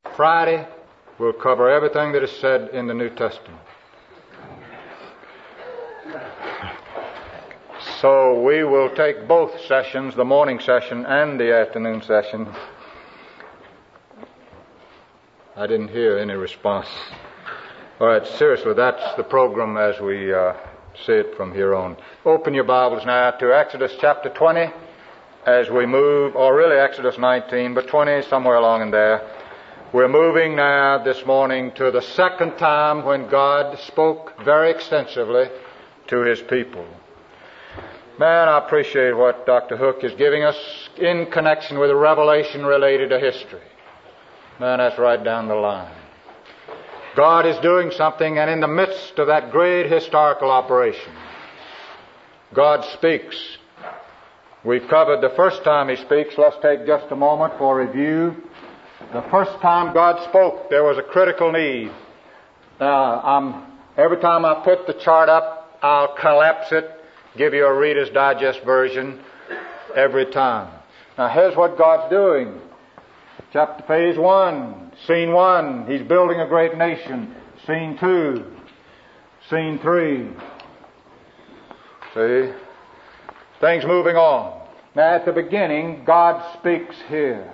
Friday, we'll cover everything that is said in the New Testament. So we will take both sessions, the morning session and the afternoon session. I didn't hear any response. All right, seriously, that's the program as we see it from here on. Open your Bibles now to Exodus chapter 20 as we move, or really Exodus 19, but 20 somewhere along in there. We're moving now this morning to the second time when God spoke very extensively to His people. Man, I appreciate what Dr. Hook is giving us in connection with a revelation related to history. Man, that's right down the line. God is doing something, and in the midst of that great historical operation, God speaks. We've covered the first time He speaks. Let's take just a moment for review. The first time God spoke, there was a critical need. Now, every time I put the chart up, I'll collapse it, give you a Reader's Digest version every time. Now, here's what God's doing. Chapter phase 1, scene 1, He's building a great nation. Scene 2, scene 3. See? Things moving on. Now, at the beginning, God speaks here.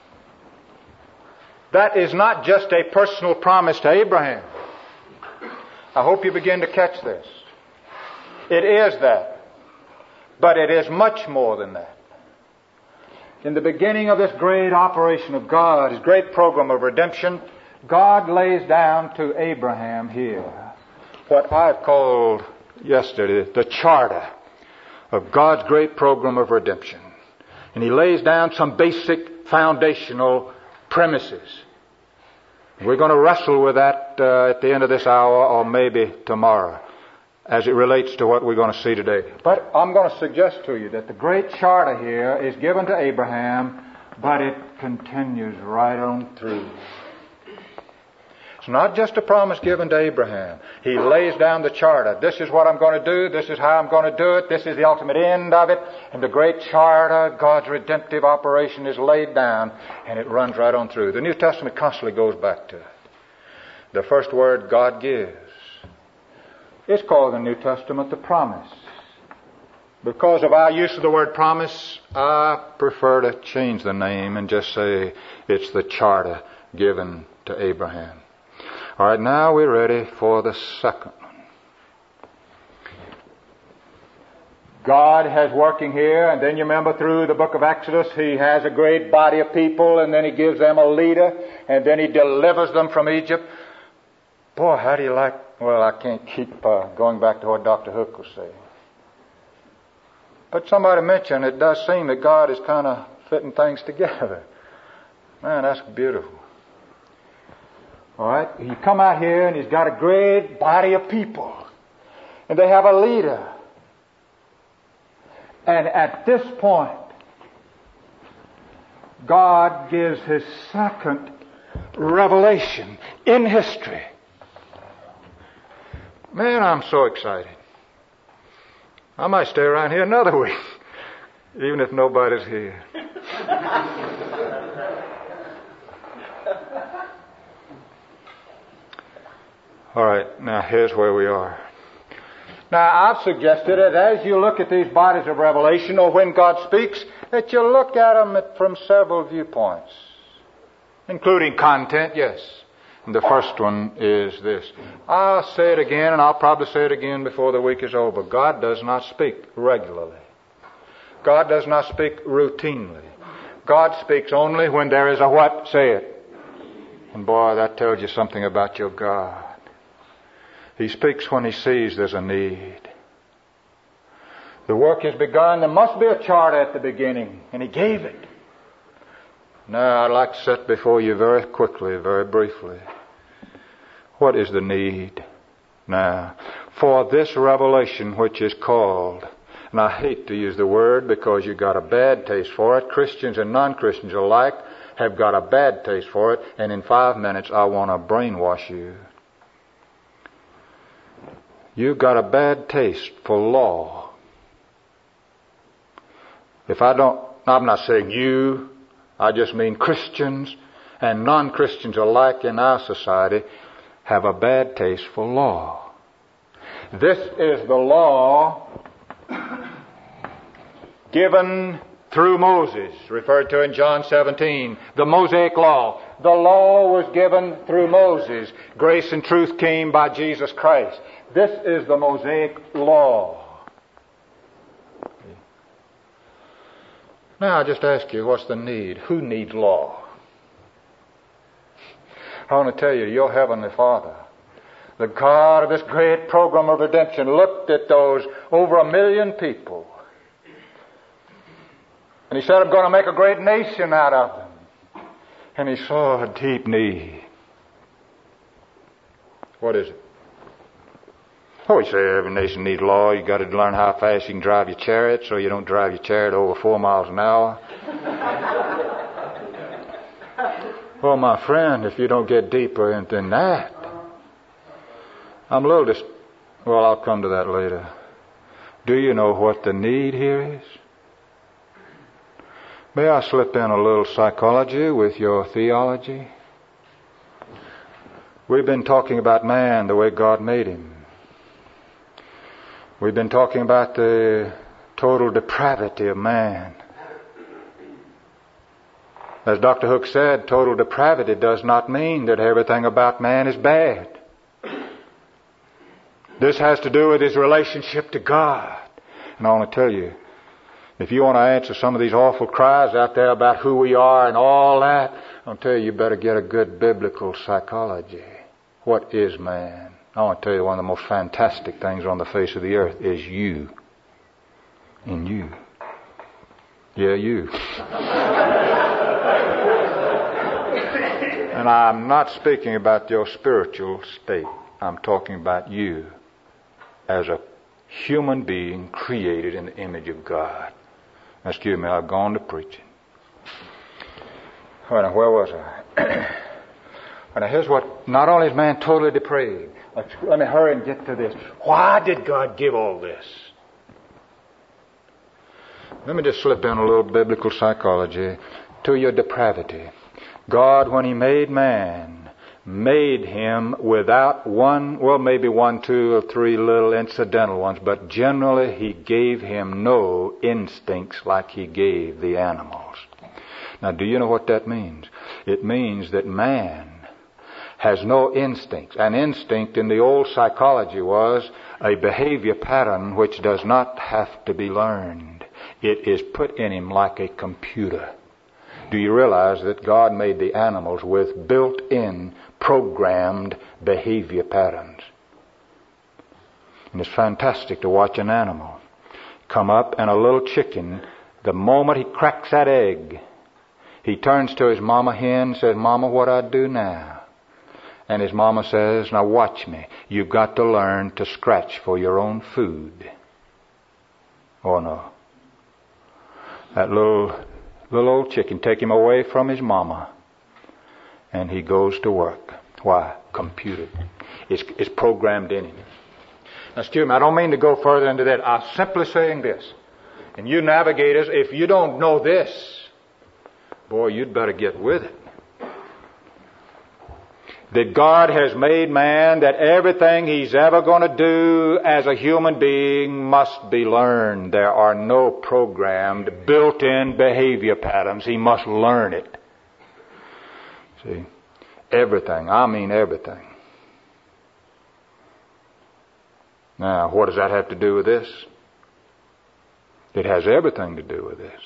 That is not just a personal promise to Abraham. I hope you begin to catch this. It is that. But it is much more than that. In the beginning of this great operation of God, His great program of redemption, God lays down to Abraham here what I've called yesterday the charter of God's great program of redemption. And He lays down some basic foundational premises. We're going to wrestle with that at the end of this hour or maybe tomorrow as it relates to what we're going to see today. But I'm going to suggest to you that the great charter here is given to Abraham, but it continues right on through. It's not just a promise given to Abraham. He lays down the charter. This is what I'm going to do. This is how I'm going to do it. This is the ultimate end of it. And the great charter, God's redemptive operation, is laid down, and it runs right on through. The New Testament constantly goes back to it. The first word God gives. It's called in the New Testament the promise. Because of our use of the word promise, I prefer to change the name and just say it's the charter given to Abraham. All right, now we're ready for the second one. God has working here, and then you remember through the book of Exodus, He has a great body of people, and then He gives them a leader, and then He delivers them from Egypt. Boy, how do you like... Well, I can't keep going back to what Dr. Hook was saying. But somebody mentioned it does seem that God is kind of fitting things together. Man, that's beautiful. All right, you come out here and He's got a great body of people. And they have a leader. And at this point, God gives His second revelation in history. Man, I'm so excited. I might stay around here another week, even if nobody's here. All right, now here's where we are. Now, I've suggested that as you look at these bodies of revelation, or when God speaks, that you look at them from several viewpoints, including content, yes. And the first one is this. I'll say it again, and I'll probably say it again before the week is over. God does not speak regularly. God does not speak routinely. God speaks only when there is a what? Say it. And boy, that tells you something about your God. He speaks when He sees there's a need. The work has begun. There must be a charter at the beginning, and He gave it. Now, I'd like to set before you very quickly, very briefly, what is the need now for this revelation which is called, and I hate to use the word because you've got a bad taste for it. Christians and non-Christians alike have got a bad taste for it, and in 5 minutes I want to brainwash you. You've got a bad taste for law. I'm not saying you, I just mean Christians and non-Christians alike in our society have a bad taste for law. This is the law given through Moses, referred to in John 17, the Mosaic Law. The law was given through Moses. Grace and truth came by Jesus Christ. This is the Mosaic Law. Now I just ask you, what's the need? Who needs law? I want to tell you, your Heavenly Father, the God of this great program of redemption, looked at those over 1 million people. And He said, I'm going to make a great nation out of them. And He saw a deep need. What is it? Oh, He said every nation needs law. You got to learn how fast you can drive your chariot so you don't drive your chariot over 4 miles an hour. Well, my friend, if you don't get deeper than that, I'm a little well, I'll come to that later. Do you know what the need here is? May I slip in a little psychology with your theology? We've been talking about man the way God made him. We've been talking about the total depravity of man. As Dr. Hook said, total depravity does not mean that everything about man is bad. This has to do with his relationship to God. And I want to tell you, if you want to answer some of these awful cries out there about who we are and all that, I'll tell you, you better get a good biblical psychology. What is man? I want to tell you, one of the most fantastic things on the face of the earth is you. And you. Yeah, you. And I'm not speaking about your spiritual state. I'm talking about you as a human being created in the image of God. Excuse me, I've gone to preaching. Well, now, where was I? Well, now, here's what, not only is man totally depraved. Let me hurry and get to this. Why did God give all this? Let me just slip in a little biblical psychology to your depravity. God, when He made man, made him without maybe 1, 2, or 3 little incidental ones, but generally He gave him no instincts like He gave the animals. Now, do you know what that means? It means that man has no instincts. An instinct in the old psychology was a behavior pattern which does not have to be learned. It is put in him like a computer. Do you realize that God made the animals with built-in programmed behavior patterns? And it's fantastic to watch an animal come up, and a little chicken, the moment he cracks that egg, he turns to his mama hen and says, Mama, what I do now? And his mama says, now watch me. You've got to learn to scratch for your own food. Oh no. That little old chicken, take him away from his mama, and he goes to work. Why? Computed. It's programmed in him. Now, excuse me, I don't mean to go further into that. I'm simply saying this. And you navigators, if you don't know this, boy, you'd better get with it. That God has made man, that everything he's ever going to do as a human being must be learned. There are no programmed, built-in behavior patterns. He must learn it. See, everything. I mean everything. Now, what does that have to do with this? It has everything to do with this.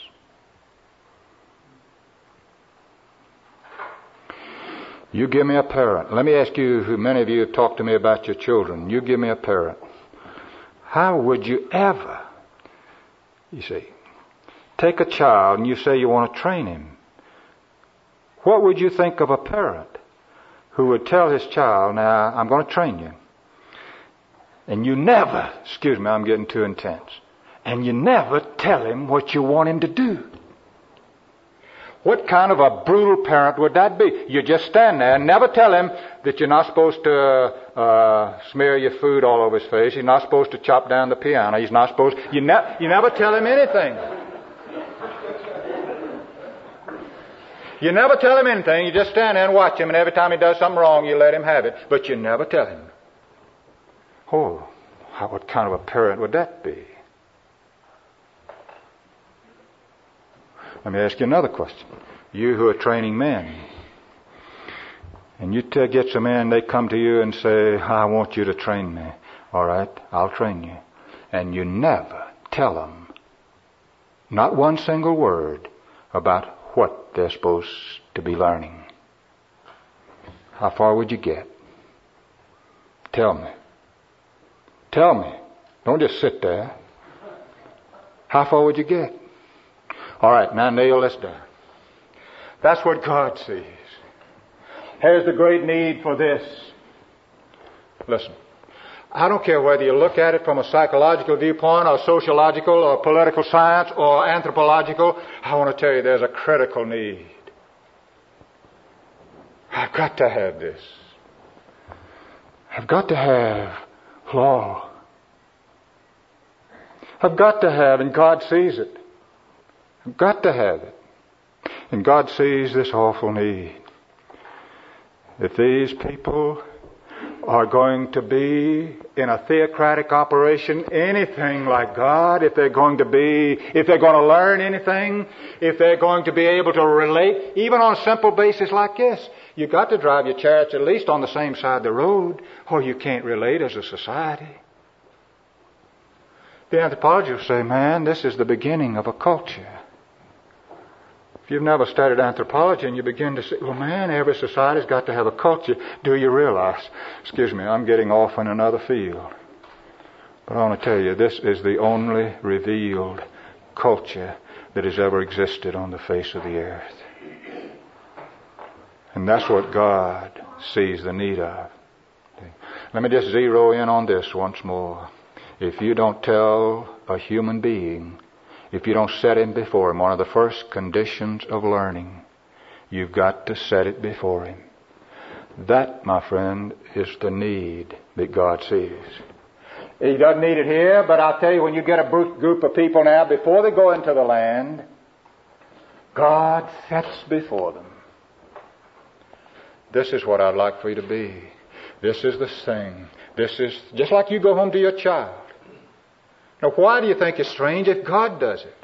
You give me a parent. Let me ask you, who many of you have talked to me about your children. You give me a parent. How would you ever, you see, take a child and you say you want to train him? What would you think of a parent who would tell his child, now, I'm going to train you. And you never, excuse me, I'm getting too intense. And you never tell him what you want him to do. What kind of a brutal parent would that be? You just stand there and never tell him that you're not supposed to smear your food all over his face. He's not supposed to chop down the piano. He's not supposed... You never tell him anything. You never tell him anything. You just stand there and watch him, and every time he does something wrong, you let him have it. But you never tell him. Oh, what kind of a parent would that be? Let me ask you another question. You who are training men, and you get some men, they come to you and say, I want you to train me. All right, I'll train you. And you never tell them, not one single word, about what they're supposed to be learning. How far would you get? Tell me. Tell me. Don't just sit there. How far would you get? All right, now nail this down. That's what God sees. Here's the great need for this. Listen, I don't care whether you look at it from a psychological viewpoint or sociological or political science or anthropological. I want to tell you there's a critical need. I've got to have this. I've got to have law. I've got to have, and God sees it. I've got to have it. And God sees this awful need. If these people are going to be in a theocratic operation anything like God, if they're going to learn anything, if they're going to be able to relate, even on a simple basis like this, you've got to drive your chariots at least on the same side of the road, or you can't relate as a society. The anthropologists say, man, this is the beginning of a culture. If you've never studied anthropology and you begin to say, well, man, every society's got to have a culture, do you realize? Excuse me, I'm getting off in another field. But I want to tell you, this is the only revealed culture that has ever existed on the face of the earth. And that's what God sees the need of. Let me just zero in on this once more. If you don't tell a human being, if you don't set him before him, one of the first conditions of learning, you've got to set it before him. That, my friend, is the need that God sees. He doesn't need it here, but I'll tell you, when you get a group of people now, before they go into the land, God sets before them. This is what I'd like for you to be. This is the thing. This is just like you go home to your child. Now, why do you think it's strange if God does it?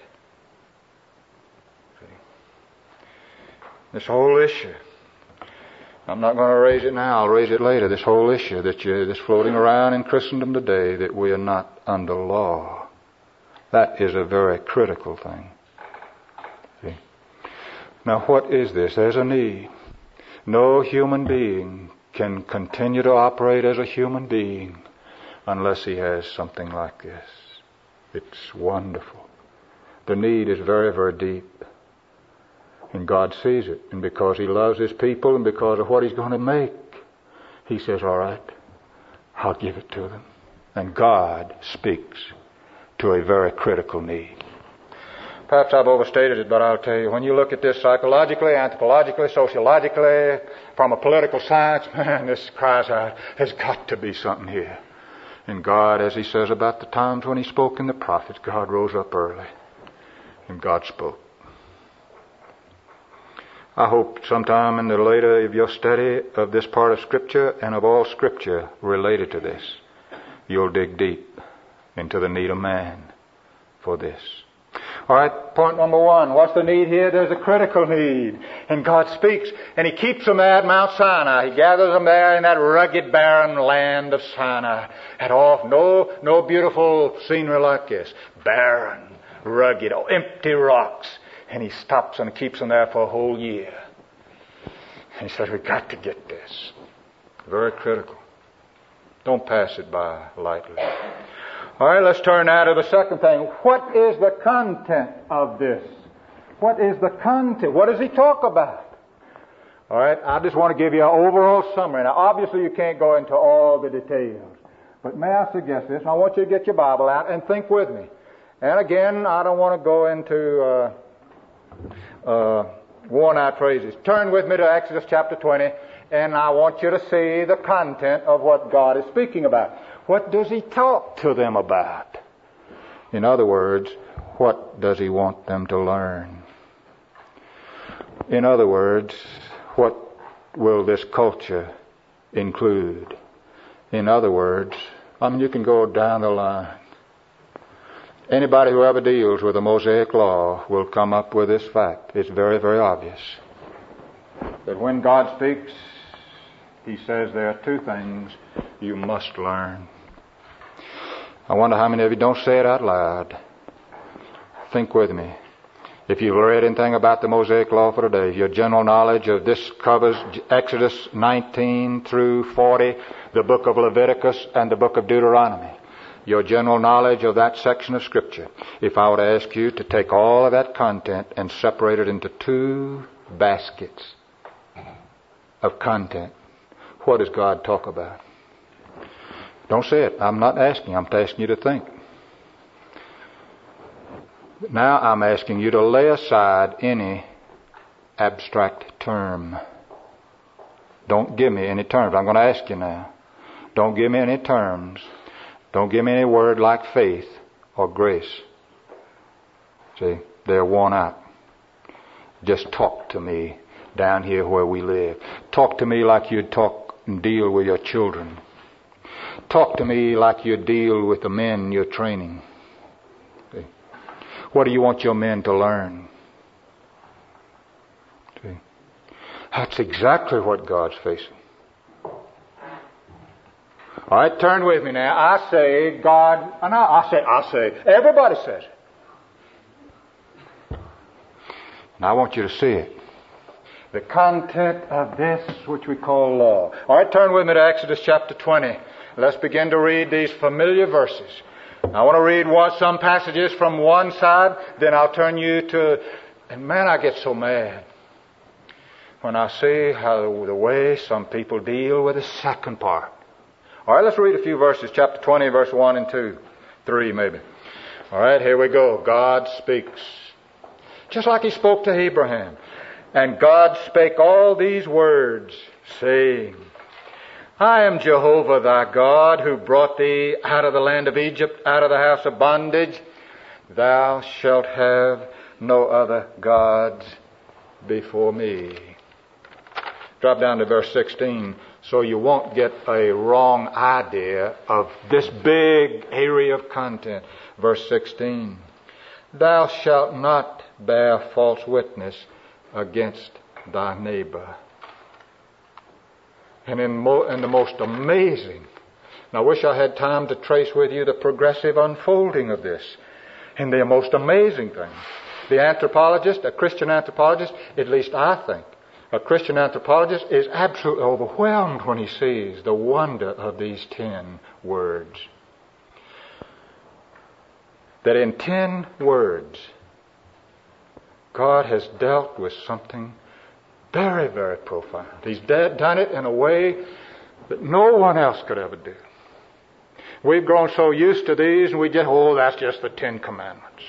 See? This whole issue. I'm not going to raise it now. I'll raise it later. This whole issue that's floating around in Christendom today, that we are not under law. That is a very critical thing. See? Now, what is this? There's a need. No human being can continue to operate as a human being unless he has something like this. It's wonderful. The need is very, very deep. And God sees it. And because He loves His people and because of what He's going to make, He says, all right, I'll give it to them. And God speaks to a very critical need. Perhaps I've overstated it, but I'll tell you, when you look at this psychologically, anthropologically, sociologically, from a political science, man, this cries out, there's got to be something here. And God, as He says about the times when He spoke in the prophets, God rose up early and God spoke. I hope sometime in the later of your study of this part of Scripture and of all Scripture related to this, you'll dig deep into the need of man for this. All right, point number one. What's the need here? There's a critical need. And God speaks, and He keeps them there at Mount Sinai. He gathers them there in that rugged, barren land of Sinai. No beautiful scenery like this. Barren, rugged, empty rocks. And He stops and keeps them there for a whole year. And He says, we've got to get this. Very critical. Don't pass it by lightly. All right, let's turn now to the second thing. What is the content of this? What is the content? What does He talk about? All right, I just want to give you an overall summary. Now, obviously, you can't go into all the details. But may I suggest this? And I want you to get your Bible out and think with me. And again, I don't want to go into worn-out phrases. Turn with me to Exodus chapter 20, and I want you to see the content of what God is speaking about. What does He talk to them about? In other words, what does He want them to learn? In other words, what will this culture include? In other words, you can go down the line. Anybody who ever deals with the Mosaic Law will come up with this fact. It's very, very obvious that when God speaks, He says there are two things you must learn. I wonder how many of you don't say it out loud. Think with me. If you've read anything about the Mosaic Law for today, your general knowledge of this covers Exodus 19 through 40, the book of Leviticus, and the book of Deuteronomy. Your general knowledge of that section of Scripture. If I were to ask you to take all of that content and separate it into two baskets of content, what does God talk about? Don't say it. I'm not asking. I'm asking you to think. Now I'm asking you to lay aside any abstract term. Don't give me any terms. I'm going to ask you now. Don't give me any terms. Don't give me any word like faith or grace. See, they're worn out. Just talk to me down here where we live. Talk to me like you'd talk and deal with your children. Talk to me like you deal with the men you're training. See? What do you want your men to learn? See? That's exactly what God's facing. All right, turn with me now. I say God, and I say, everybody says it. And I want you to see it. The content of this, which we call law. All right, turn with me to Exodus chapter 20. Let's begin to read these familiar verses. I want to read some passages from one side, then I'll turn you to, and man, I get so mad when I see how the way some people deal with the second part. All right, let's read a few verses. Chapter 20, verse 1 and 2. 3 maybe. All right, here we go. God speaks. Just like He spoke to Abraham. And God spake all these words, saying, I am Jehovah thy God, who brought thee out of the land of Egypt, out of the house of bondage. Thou shalt have no other gods before me. Drop down to verse 16, so you won't get a wrong idea of this big area of content. Verse 16, Thou shalt not bear false witness against thy neighbor. And in the most amazing, and I wish I had time to trace with you the progressive unfolding of this, and the most amazing thing. The anthropologist, a Christian anthropologist, at least I think, a Christian anthropologist is absolutely overwhelmed when he sees the wonder of these 10 words. That in 10 words, God has dealt with something very, very profound. He's done it in a way that no one else could ever do. We've grown so used to these and we just, that's just the 10 Commandments.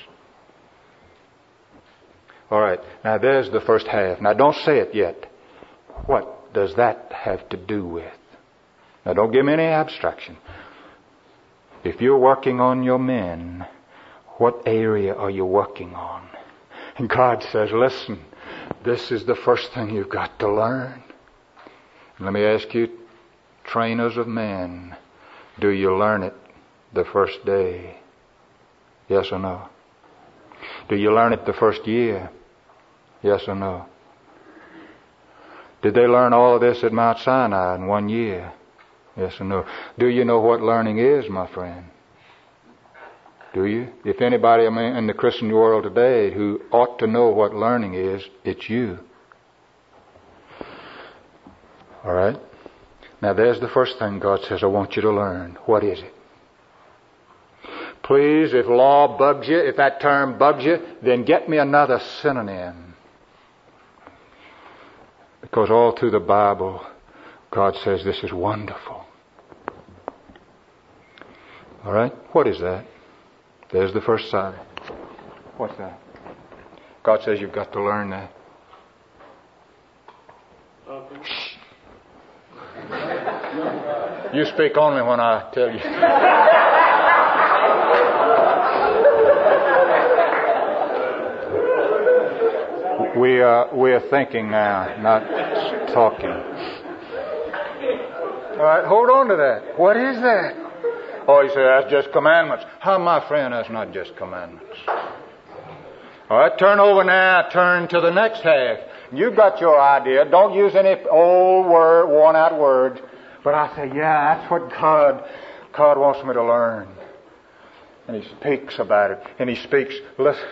All right, now there's the first half. Now don't say it yet. What does that have to do with? Now don't give me any abstraction. If you're working on your men, what area are you working on? And God says, listen, this is the first thing you've got to learn. And let me ask you, trainers of men, do you learn it the first day? Yes or no? Do you learn it the first year? Yes or no? Did they learn all of this at Mount Sinai in 1 year? Yes or no? Do you know what learning is, my friend? Do you? If anybody in the Christian world today who ought to know what learning is, it's you. All right? Now there's the first thing God says, I want you to learn. What is it? Please, if law bugs you, if that term bugs you, then get me another synonym. Because all through the Bible, God says this is wonderful. All right? What is that? There's the first side. What's that? God says you've got to learn that. Shh. You speak only when I tell you. We are thinking now, not talking. All right, hold on to that. What is that? Oh, you say, that's just commandments. How, my friend, that's not just commandments. All right, turn over now. Turn to the next half. You've got your idea. Don't use any old word, worn-out words. But I say, yeah, that's what God wants me to learn. And He speaks about it. And He speaks, listen,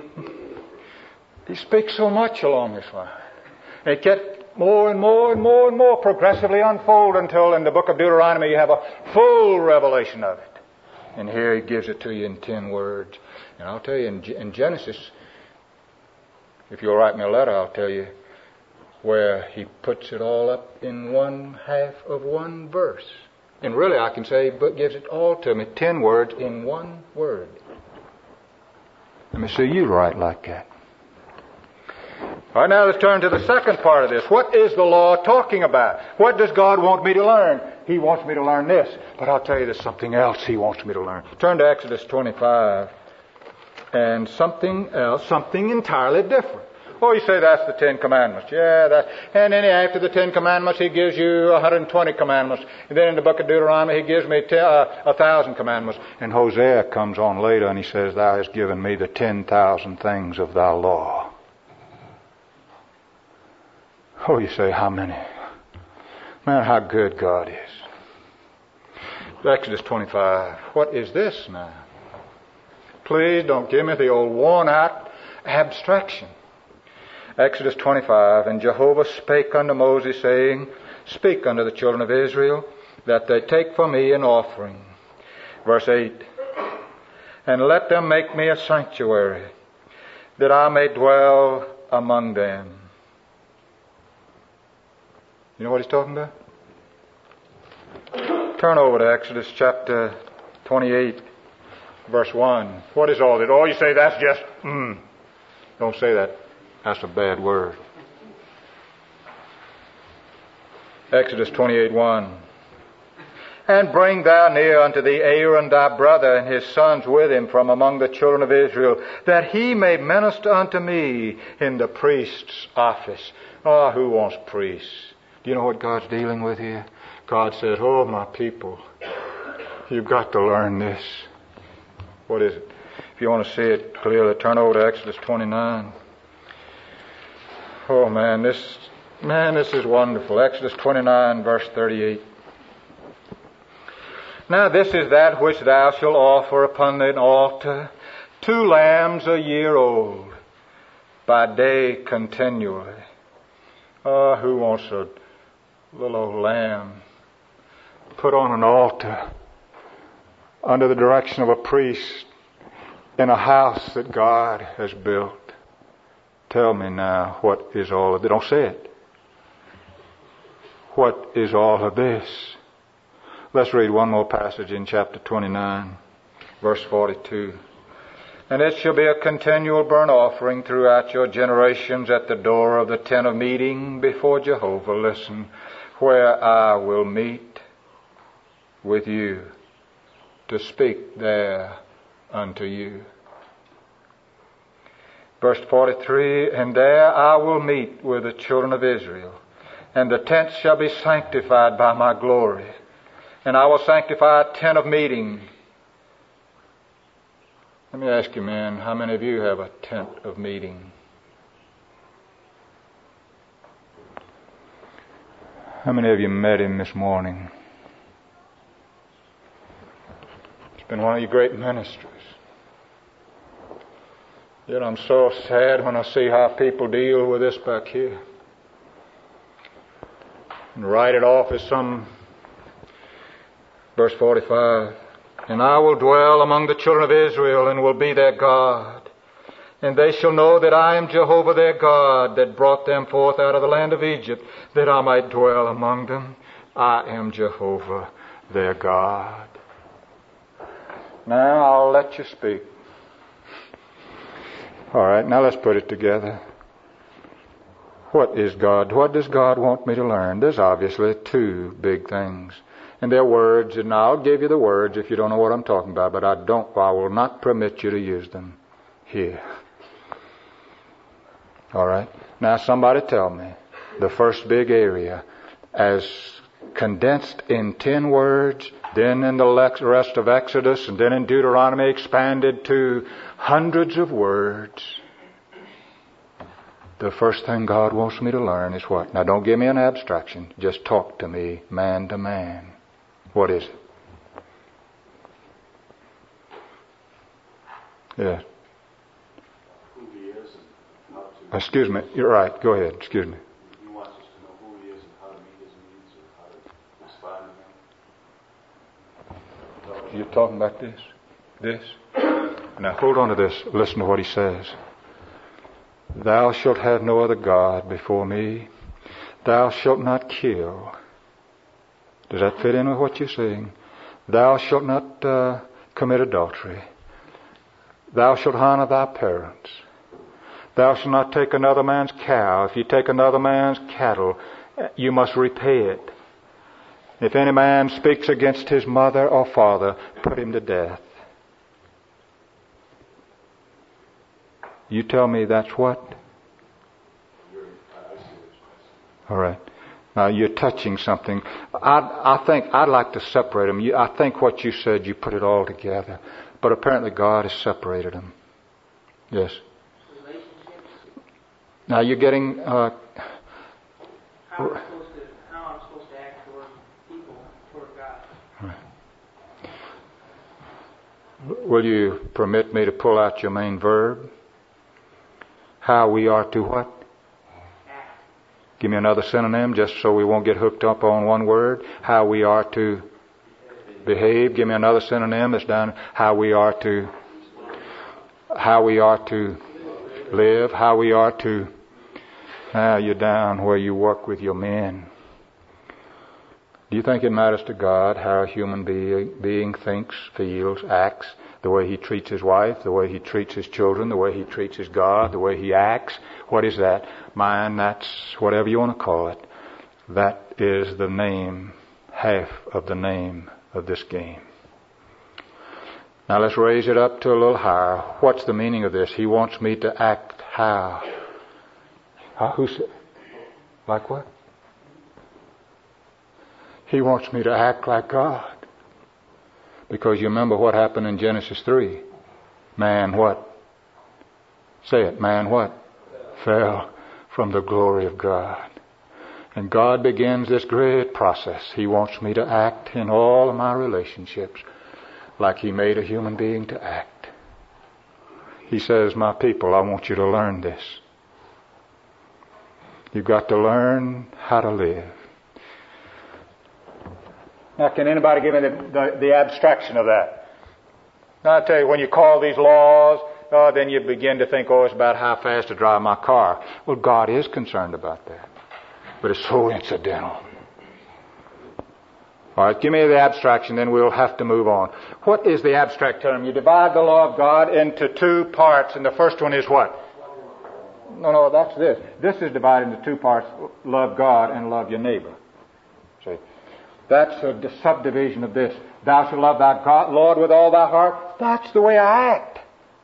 He speaks so much along this line. It gets more and more and more and more progressively unfold until in the book of Deuteronomy you have a full revelation of it. And here He gives it to you in 10 words. And I'll tell you, in Genesis, if you'll write me a letter, I'll tell you where He puts it all up in one half of one verse. And really I can say He gives it all to me, 10 words in one word. Let me see you write like that. All right, now let's turn to the second part of this. What is the law talking about? What does God want me to learn? He wants me to learn this. But I'll tell you there's something else He wants me to learn. Turn to Exodus 25. And something else, something entirely different. Oh, you say that's the 10 Commandments. Yeah, that. And then after the 10 Commandments, He gives you 120 Commandments. And then in the book of Deuteronomy, He gives me 1,000 Commandments. And Hosea comes on later and he says, Thou hast given me the 10,000 things of Thy law. Oh, you say, how many? Man, how good God is. Exodus 25. What is this now? Please don't give me the old worn-out abstraction. Exodus 25. And Jehovah spake unto Moses, saying, Speak unto the children of Israel, that they take for me an offering. Verse 8. And let them make me a sanctuary, that I may dwell among them. You know what He's talking about? Turn over to Exodus chapter 28, verse 1. What is all that? Oh, you say that's just, Don't say that. That's a bad word. Exodus 28, 1. And bring thou near unto thee Aaron thy brother and his sons with him from among the children of Israel, that he may minister unto me in the priest's office. Oh, who wants priests? Do you know what God's dealing with here? God says, oh, my people, you've got to learn this. What is it? If you want to see it clearly, turn over to Exodus 29. Oh, man, this is wonderful. Exodus 29, verse 38. Now this is that which thou shalt offer upon an altar, 2 lambs a year old, by day continually. Oh, who wants a little old lamb put on an altar under the direction of a priest in a house that God has built? Tell me now, what is all of this? Don't say it. What is all of this? Let's read one more passage in chapter 29, verse 42. And it shall be a continual burnt offering throughout your generations at the door of the tent of meeting before Jehovah. Listen, where I will meet with you to speak there unto you. Verse 43, and there I will meet with the children of Israel, and the tent shall be sanctified by my glory, and I will sanctify a tent of meeting. Let me ask you, man, how many of you have a tent of meeting? How many of you met Him this morning? It's been one of your great ministries. Yet I'm so sad when I see how people deal with this back here and write it off as some. Verse 45, and I will dwell among the children of Israel and will be their God. And they shall know that I am Jehovah their God, that brought them forth out of the land of Egypt, that I might dwell among them. I am Jehovah their God. Now I'll let you speak. All right, now let's put it together. What is God? What does God want me to learn? There's obviously 2 big things. And they're words, and I'll give you the words if you don't know what I'm talking about, but I will not permit you to use them here. All right. Now somebody tell me the first big area as condensed in 10 words, then in the rest of Exodus, and then in Deuteronomy expanded to hundreds of words. The first thing God wants me to learn is what? Now don't give me an abstraction. Just talk to me man to man. What is it? Yes. Who He is and how to... Excuse me. You're right. Go ahead. Excuse me. He wants us to know who He is and how to meet His needs or how to respond to Him. You're talking about this? This? Now hold on to this. Listen to what he says. Thou shalt have no other God before me. Thou shalt not kill. Does that fit in with what you're saying? Thou shalt not commit adultery. Thou shalt honor thy parents. Thou shalt not take another man's cow. If you take another man's cattle, you must repay it. If any man speaks against his mother or father, put him to death. You tell me that's what? All right. Now you're touching something. I think I'd like to separate them. I think what you said, you put it all together. But apparently God has separated them. Yes. Now you're getting... how I'm supposed to act toward people, toward God. Right. Will you permit me to pull out your main verb? How we are to what? Act. Give me another synonym just so we won't get hooked up on one word. How we are to behave. Give me another synonym that's down. How we are to live. How we are to... Now you're down where you work with your men. Do you think it matters to God how a human being thinks, feels, acts? The way he treats his wife, the way he treats his children, the way he treats his God, the way he acts. What is that? Mine, that's whatever you want to call it. That is the name, half of the name of this game. Now let's raise it up to a little higher. What's the meaning of this? He wants me to act how? Who said? Like what? He wants me to act like God. Because you remember what happened in Genesis 3. Man what? Say it. Man what? Fell from the glory of God. And God begins this great process. He wants me to act in all of my relationships like He made a human being to act. He says, my people, I want you to learn this. You've got to learn how to live. Now, can anybody give me the abstraction of that? Now, I tell you, when you call these laws, then you begin to think, it's about how fast to drive my car. Well, God is concerned about that. But it's so incidental. All right, give me the abstraction, then we'll have to move on. What is the abstract term? You divide the law of God into two parts, and the first one is what? No, that's this. This is divided into two parts, love God and love your neighbor. See? That's a subdivision of this. Thou shalt love thy God, Lord, with all thy heart. That's the way I act.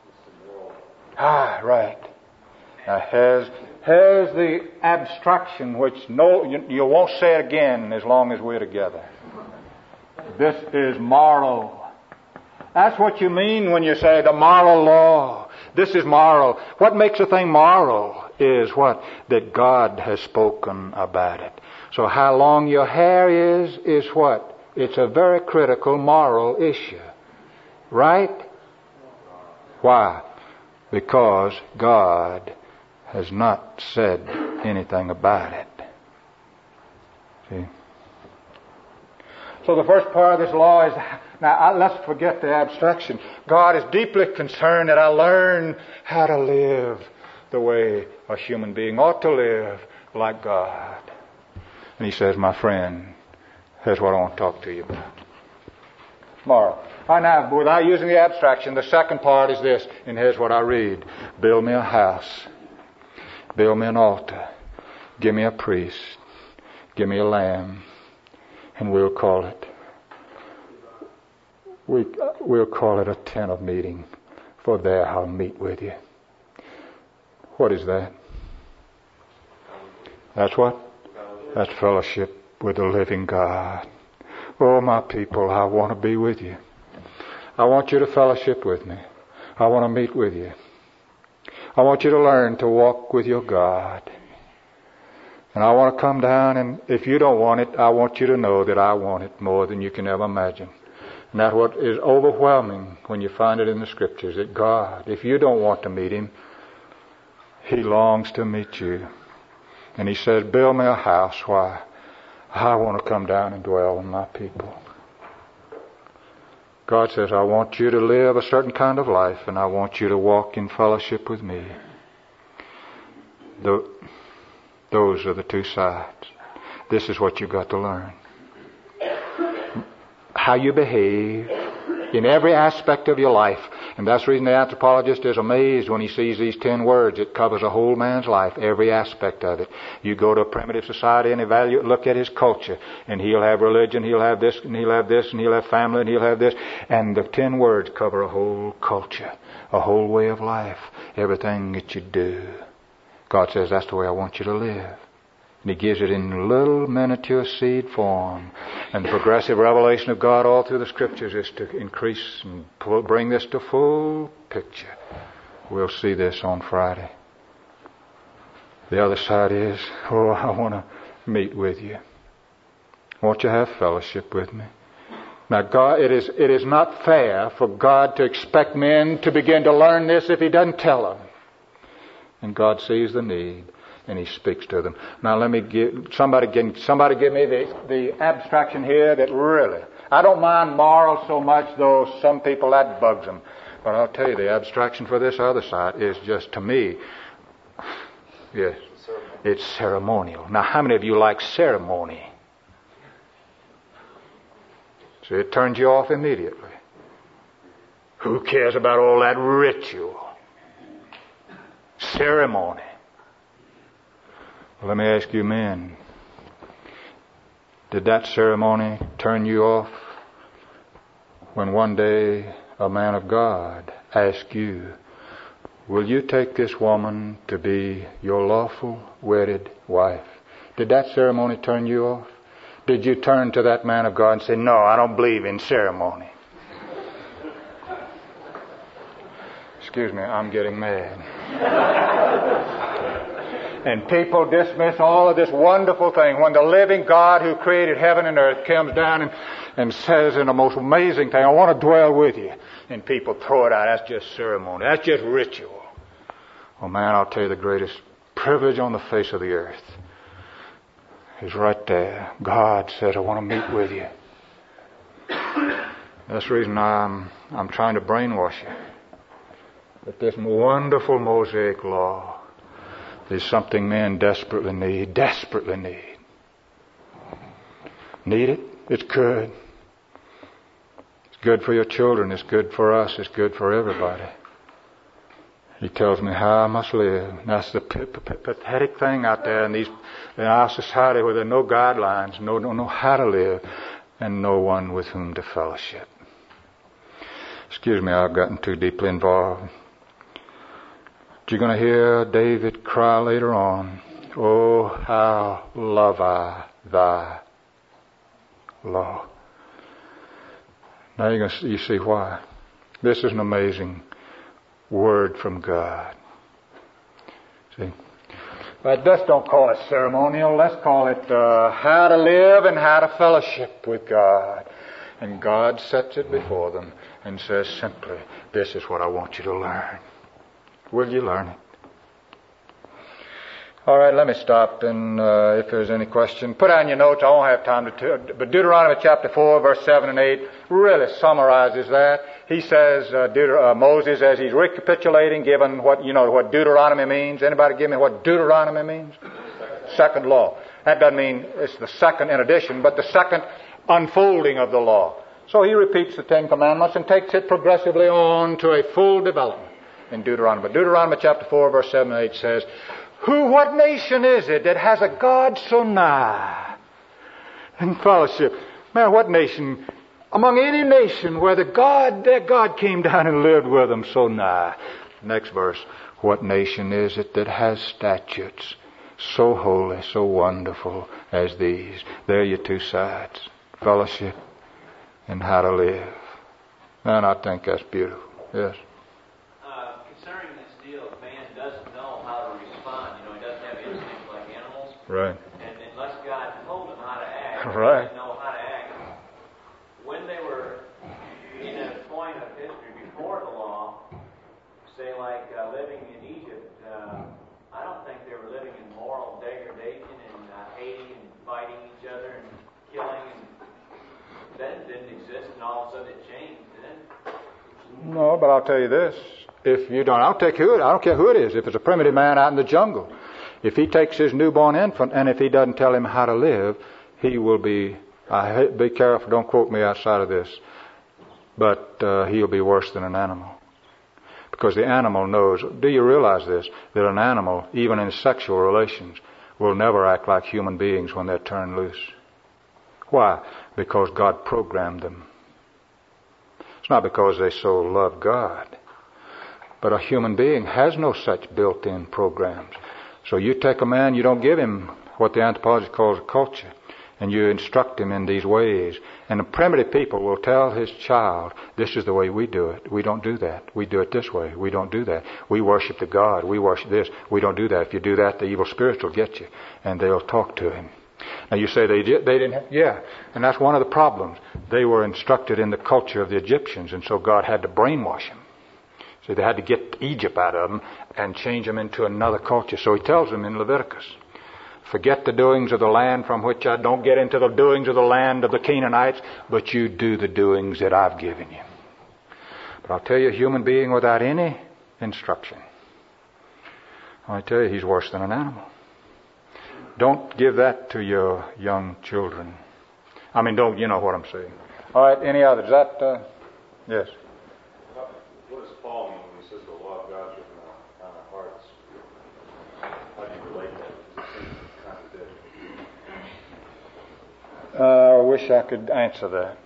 Right. Now, here's the abstraction which you won't say it again as long as we're together. This is moral. That's what you mean when you say the moral law. This is moral. What makes a thing moral is what? That God has spoken about it. So how long your hair is what? It's a very critical moral issue. Right? Why? Because God has not said anything about it. See? So the first part of this law is, now let's forget the abstraction. God is deeply concerned that I learn how to live the way a human being ought to live, like God. And He says, my friend, here's what I want to talk to you about. Tomorrow. Right now, without using the abstraction, the second part is this, and here's what I read. Build me a house. Build me an altar. Give me a priest. Give me a lamb. And we'll call it. We'll call it a tent of meeting. For there I'll meet with you. What is that? That's what? That's fellowship with the living God. Oh, my people, I want to be with you. I want you to fellowship with me. I want to meet with you. I want you to learn to walk with your God. And I want to come down, and if you don't want it, I want you to know that I want it more than you can ever imagine. And that's what is overwhelming when you find it in the Scriptures, that God, if you don't want to meet Him, He longs to meet you. And He says, build me a house. Why? I want to come down and dwell with my people. God says, I want you to live a certain kind of life, and I want you to walk in fellowship with me. Those are the two sides. This is what you've got to learn. How you behave in every aspect of your life. And that's the reason the anthropologist is amazed when he sees these 10 words. It covers a whole man's life, every aspect of it. You go to a primitive society and look at his culture, and he'll have religion, he'll have this, and he'll have this, and he'll have family, and he'll have this. And the 10 words cover a whole culture, a whole way of life, everything that you do. God says, that's the way I want you to live. And He gives it in little miniature seed form. And the progressive revelation of God all through the Scriptures is to increase and bring this to full picture. We'll see this on Friday. The other side is, I want to meet with you. I want you to have fellowship with me. Now, God, it is not fair for God to expect men to begin to learn this if He doesn't tell them. And God sees the need, and He speaks to them. Now, let me somebody give me the abstraction here that really, I don't mind moral so much, though some people that bugs them. But I'll tell you, the abstraction for this other side is just, to me, yes, it's ceremonial. Now, how many of you like ceremony? See, it turns you off immediately. Who cares about all that ritual? Ceremony. Well, let me ask you men, did that ceremony turn you off when one day a man of God asked you, will you take this woman to be your lawful wedded wife? Did that ceremony turn you off? Did you turn to that man of God and say, no, I don't believe in ceremony? Excuse me, I'm getting mad. And people dismiss all of this wonderful thing. When the living God who created heaven and earth comes down and says in the most amazing thing, I want to dwell with you. And people throw it out. That's just ceremony. That's just ritual. Well, man, I'll tell you, the greatest privilege on the face of the earth is right there. God says, I want to meet with you. That's the reason I'm trying to brainwash you. But this wonderful Mosaic law is something men desperately need. Desperately need. Need it? It's good. It's good for your children. It's good for us. It's good for everybody. He tells me how I must live. That's the pathetic thing out there in our society where there are no guidelines, no how to live, and no one with whom to fellowship. Excuse me, I've gotten too deeply involved. You're going to hear David cry later on, oh, how love I thy law. Now you see why. This is an amazing word from God. See? But let's don't call it ceremonial. Let's call it how to live and how to fellowship with God. And God sets it before them and says simply, this is what I want you to learn. Will you learn it? All right, let me stop, and if there's any question, put on your notes. I won't have time but Deuteronomy chapter 4, verse 7 and 8 really summarizes that. He says, Moses, as he's recapitulating, given what Deuteronomy means. Anybody give me what Deuteronomy means? Second law. That doesn't mean it's the second in addition, but the second unfolding of the law. So he repeats the Ten Commandments and takes it progressively on to a full development in Deuteronomy. But Deuteronomy chapter 4, verse 7 and 8 says, what nation is it that has a God so nigh in fellowship? Man, what nation, among any nation where their God came down and lived with them so nigh. Next verse, what nation is it that has statutes so holy, so wonderful as these. There are your two sides, fellowship and how to live. And I think that's beautiful. Yes. Concerning this deal, man doesn't know how to respond. He doesn't have instincts like animals. Right. And unless God told him how to act, Right. he didn't know how to act. When they were in a point of history before the law, say like living in Egypt, I don't think they were living in moral degradation and hating and fighting each other and killing. And that didn't exist, and all of a sudden it changed, didn't it? No, but I'll tell you this. If you don't, I don't care who it is. If it's a primitive man out in the jungle, if he takes his newborn infant and if he doesn't tell him how to live, he will be, be careful, don't quote me outside of this, but he'll be worse than an animal. Because the animal knows, do you realize this, that an animal, even in sexual relations, will never act like human beings when they're turned loose. Why? Because God programmed them. It's not because they so love God. But a human being has no such built-in programs. So you take a man, you don't give him what the anthropologist calls a culture, and you instruct him in these ways. And the primitive people will tell his child, this is the way we do it. We don't do that. We do it this way. We don't do that. We worship the God. We worship this. We don't do that. If you do that, the evil spirits will get you. And they'll talk to him. Now you say they didn't have, yeah. And that's one of the problems. They were instructed in the culture of the Egyptians, and so God had to brainwash them. So they had to get Egypt out of them and change them into another culture. So he tells them in Leviticus, forget the doings of the land from which I don't get into the doings of the land of the Canaanites, but you do the doings that I've given you. But I'll tell you, a human being without any instruction, I tell you, he's worse than an animal. Don't give that to your young children. I mean, don't, you know what I'm saying. All right, any others? Is that, yes. What does Paul mean when he says the law of God's written on our hearts? How do you relate that? Does it seem to contradict? I wish I could answer that.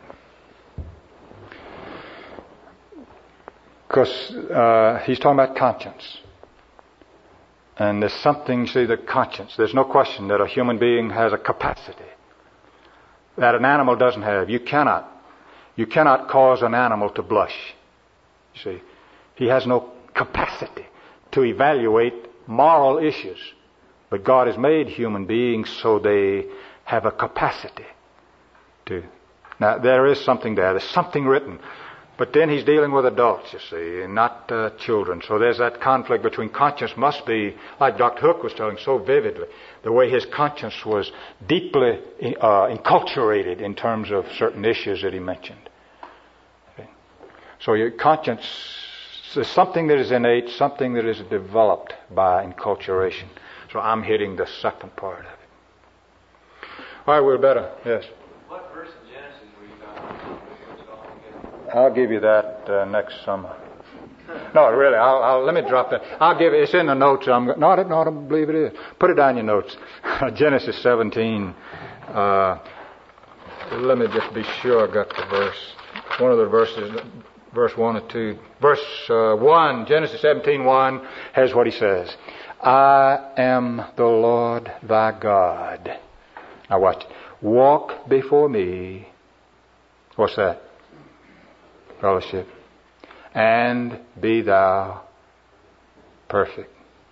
Because he's talking about conscience. And there's something, see, the conscience. There's no question that a human being has a capacity that an animal doesn't have. You cannot cause an animal to blush. You see, he has no capacity to evaluate moral issues. But God has made human beings so they have a capacity to. Now, there is something there. There's something written. But then he's dealing with adults, you see, and not children. So there's that conflict between conscience must be, like Dr. Hook was telling so vividly, the way his conscience was deeply enculturated in terms of certain issues that he mentioned. Okay. So your conscience is something that is innate, something that is developed by enculturation. So I'm hitting the second part of it. All right, we're better. Yes. What verse in Genesis were you talking about? I'll give you that next summer. No, really, let me drop that. I'll give it. It's in the notes. I don't believe it is. Put it down your notes. Genesis 17. Let me just be sure I got the verse. One of the verses, verse 1 or 2. Verse 1, Genesis 17:1 has what he says. I am the Lord thy God. Now watch. Walk before me. What's that? Fellowship. And be thou perfect.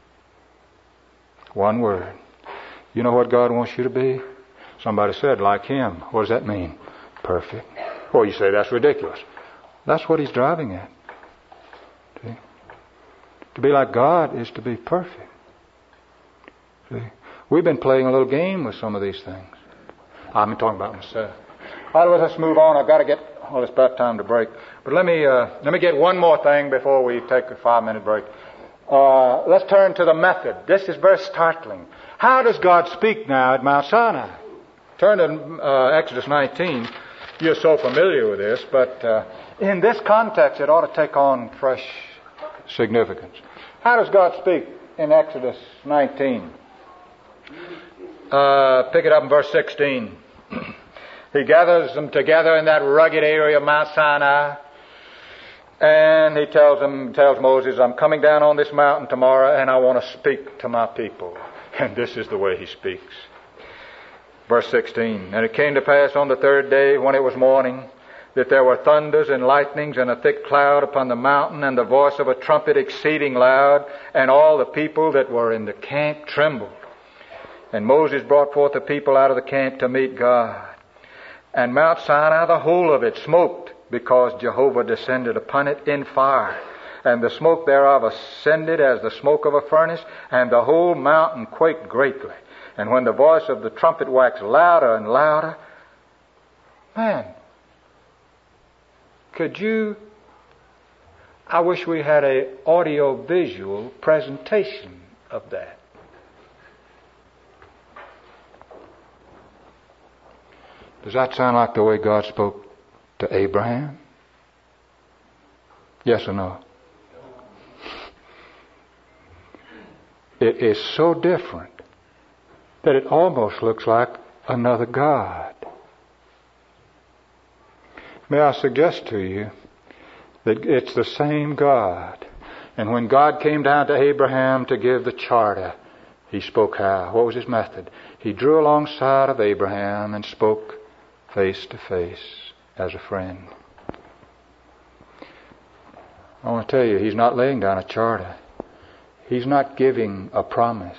One word. You know what God wants you to be? Somebody said, like Him. What does that mean? Perfect. Well, you say that's ridiculous. That's what He's driving at. See? To be like God is to be perfect. See? We've been playing a little game with some of these things. I'm talking about myself. All right, let's move on. I've got to get. Well, it's about time to break. But let me get one more thing before we take a 5-minute break. Let's turn to the method. This is very startling. How does God speak now at Mount Sinai? Turn to Exodus 19. You're so familiar with this, but in this context, it ought to take on fresh significance. How does God speak in Exodus 19? Pick it up in verse 16. He gathers them together in that rugged area of Mount Sinai, and he tells Moses, I'm coming down on this mountain tomorrow, and I want to speak to my people. And this is the way he speaks. Verse 16, and it came to pass on the third day, when it was morning, that there were thunders and lightnings and a thick cloud upon the mountain, and the voice of a trumpet exceeding loud, and all the people that were in the camp trembled. And Moses brought forth the people out of the camp to meet God. And Mount Sinai, the whole of it, smoked, because Jehovah descended upon it in fire. And the smoke thereof ascended as the smoke of a furnace, and the whole mountain quaked greatly. And when the voice of the trumpet waxed louder and louder, man, I wish we had an audio-visual presentation of that. Does that sound like the way God spoke to Abraham? Yes or no? It is so different that it almost looks like another God. May I suggest to you that it's the same God. And when God came down to Abraham to give the charter, he spoke how? What was his method? He drew alongside of Abraham and spoke face to face as a friend. I want to tell you, he's not laying down a charter. He's not giving a promise.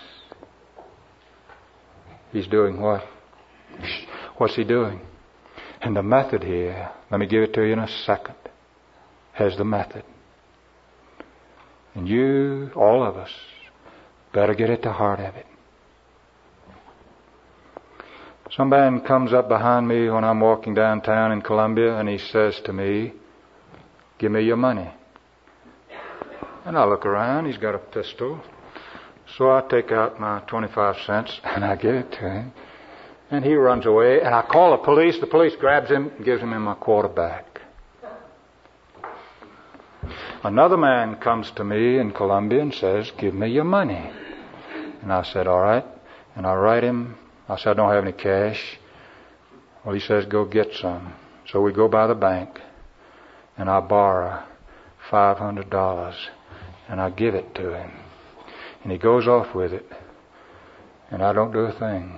He's doing what? What's he doing? And the method here, let me give it to you in a second, has the method. And you, all of us, better get at the heart of it. Some man comes up behind me when I'm walking downtown in Columbia, and he says to me, "Give me your money." And I look around, he's got a pistol. So I take out my 25 cents and I give it to him. And he runs away, and I call the police. The police grabs him and gives him my quarter back. Another man comes to me in Columbia and says, "Give me your money." And I said, "All right." And I write him. I said, "I don't have any cash." Well, he says, "Go get some." So we go by the bank, and I borrow $500, and I give it to him. And he goes off with it, and I don't do a thing.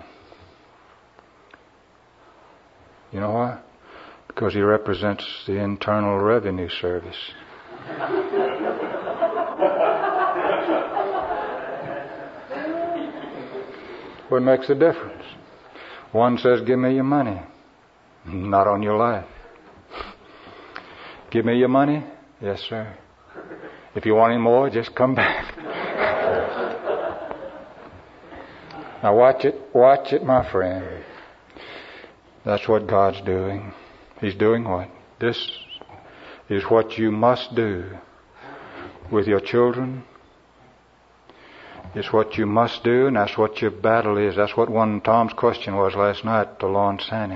You know why? Because he represents the Internal Revenue Service. What makes the difference? One says, "Give me your money." Not on your life. "Give me your money?" "Yes, sir." "If you want any more, just come back." Now watch it, my friend. That's what God's doing. He's doing what? This is what you must do with your children. It's what you must do, and that's what your battle is. That's what one Tom's question was last night to Lon Sanny.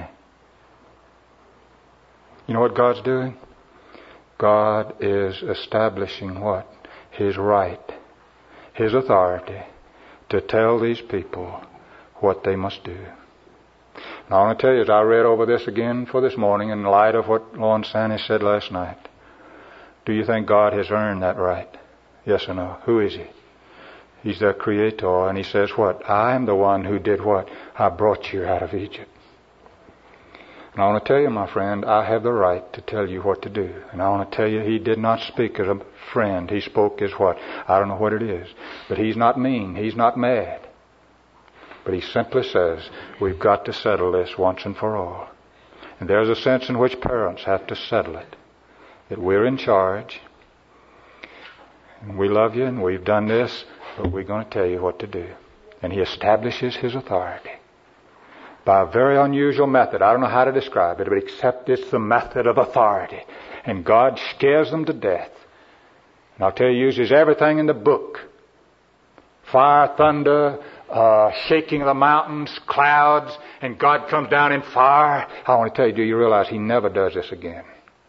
You know what God's doing? God is establishing what? His right, His authority to tell these people what they must do. And I want to tell you, as I read over this again for this morning in light of what Lon Sanny said last night, do you think God has earned that right? Yes or no? Who is He? He's their creator, and He says what? I am the one who did what? I brought you out of Egypt. And I want to tell you, my friend, I have the right to tell you what to do. And I want to tell you, He did not speak as a friend. He spoke as what? I don't know what it is. But He's not mean. He's not mad. But He simply says, we've got to settle this once and for all. And there's a sense in which parents have to settle it. That we're in charge. And we love you and we've done this, but we're going to tell you what to do. And He establishes His authority by a very unusual method. I don't know how to describe it, but except it's the method of authority. And God scares them to death. And I'll tell you, He uses everything in the book. Fire, thunder, shaking of the mountains, clouds, and God comes down in fire. I want to tell you, do you realize He never does this again?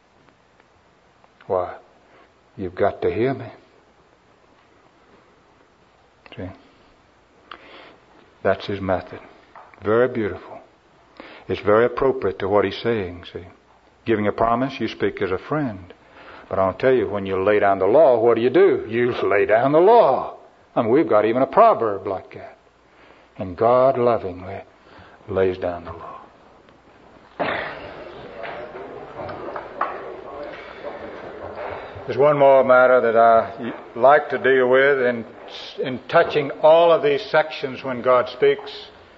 Why? You've got to hear me. See? That's His method. Very beautiful. It's very appropriate to what He's saying, see. Giving a promise, you speak as a friend. But I'll tell you, when you lay down the law, what do? You lay down the law. I mean, we've got even a proverb like that. And God lovingly lays down the law. There's one more matter that I like to deal with in touching all of these sections when God speaks.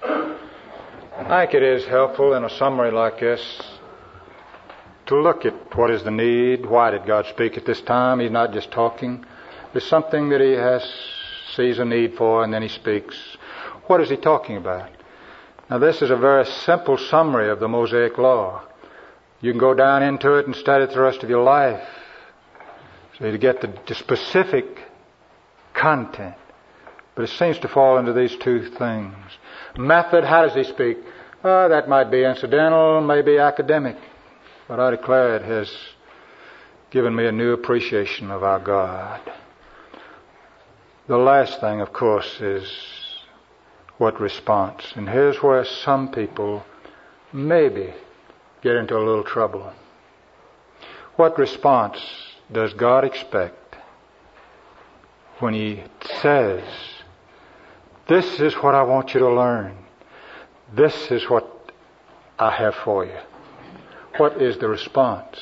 I think it is helpful in a summary like this to look at what is the need. Why did God speak at this time? He's not just talking. There's something that He sees a need for, and then He speaks. What is He talking about? Now, this is a very simple summary of the Mosaic Law. You can go down into it and study it the rest of your life. So to get the specific content. But it seems to fall into these two things. Method, how does He speak? That might be incidental, maybe academic. But I declare it has given me a new appreciation of our God. The last thing, of course, is what response. And here's where some people maybe get into a little trouble. What response does God expect when He says, this is what I want you to learn. This is what I have for you. What is the response?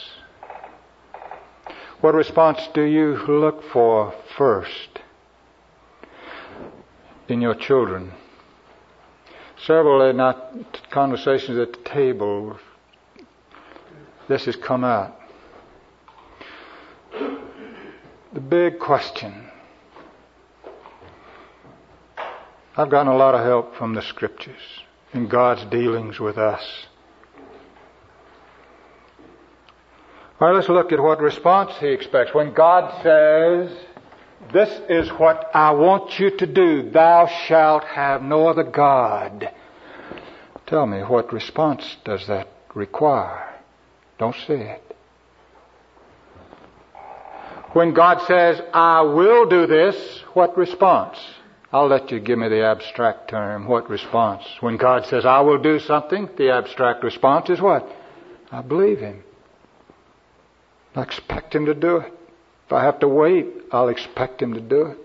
What response do you look for first in your children? Several conversations at the table, this has come out. The big question. I've gotten a lot of help from the Scriptures in God's dealings with us. All right, let's look at what response He expects. When God says, this is what I want you to do, thou shalt have no other God. Tell me, what response does that require? Don't say it. When God says, I will do this, what response? I'll let you give me the abstract term. What response? When God says, I will do something, the abstract response is what? I believe Him. I expect Him to do it. If I have to wait, I'll expect Him to do it.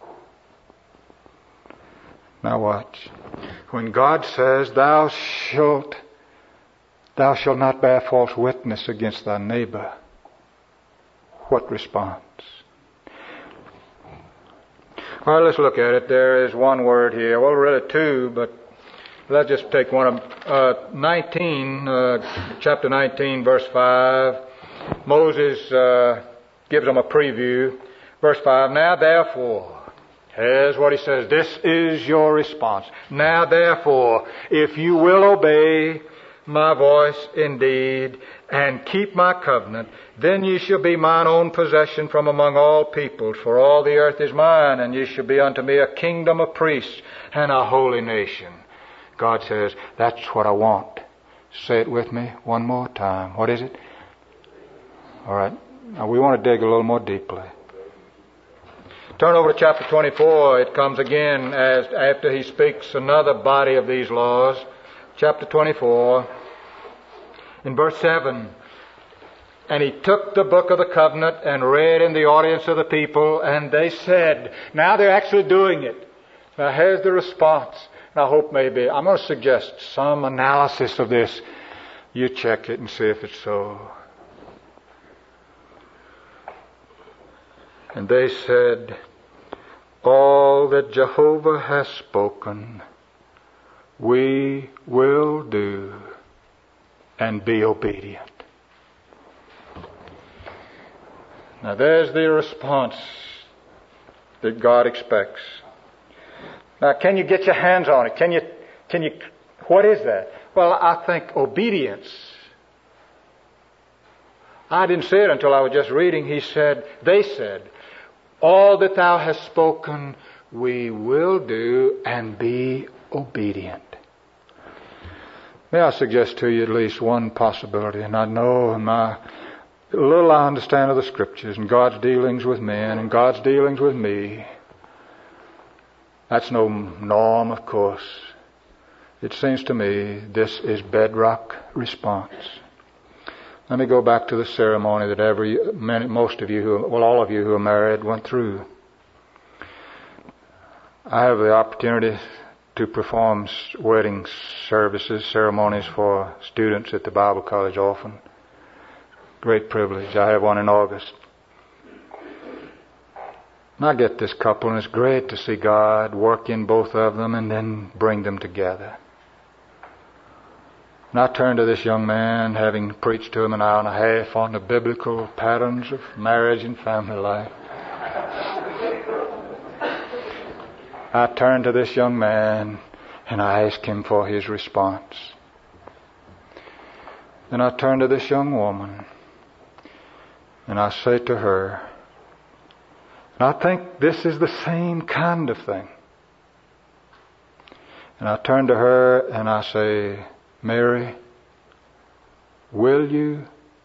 Now watch. When God says, thou shalt not bear false witness against thy neighbor, what response? All right, let's look at it. There is one word here. Well, really two, but let's just take one of 19, chapter 19, verse 5. Moses gives them a preview. Verse 5, now therefore, here's what he says. This is your response. Now therefore, if you will obey my voice indeed, and keep my covenant, then ye shall be mine own possession from among all peoples, for all the earth is mine, and ye shall be unto me a kingdom of priests and a holy nation. God says, that's what I want. Say it with me one more time. What is it? All right. Now we want to dig a little more deeply. Turn over to chapter 24. It comes again as after he speaks another body of these laws. Chapter 24, in verse 7. And he took the book of the covenant and read in the audience of the people, and they said, now they're actually doing it. Now here's the response. And I hope maybe, I'm going to suggest some analysis of this. You check it and see if it's so. And they said, all that Jehovah has spoken, we will do and be obedient. Now there's the response that God expects. Now can you get your hands on it? Can you, what is that? Well, I think obedience. I didn't say it until I was just reading. They said, all that thou hast spoken, we will do and be obedient. May I suggest to you at least one possibility, and I know in my little I understand of the Scriptures and God's dealings with men and God's dealings with me. That's no norm, of course. It seems to me this is bedrock response. Let me go back to the ceremony that all of you who are married went through. I have the opportunity to perform wedding services, ceremonies for students at the Bible college often. Great privilege. I have one in August. And I get this couple, and it's great to see God work in both of them and then bring them together. And I turn to this young man, having preached to him an hour and a half on the biblical patterns of marriage and family life. I turn to this young man and I ask him for his response. Then I turn to this young woman and I say to her, and I think this is the same kind of thing. And I turn to her and I say, Mary, will you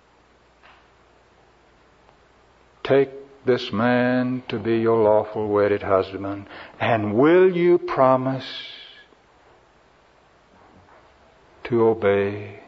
take this man to be your lawful wedded husband? And will you promise to obey,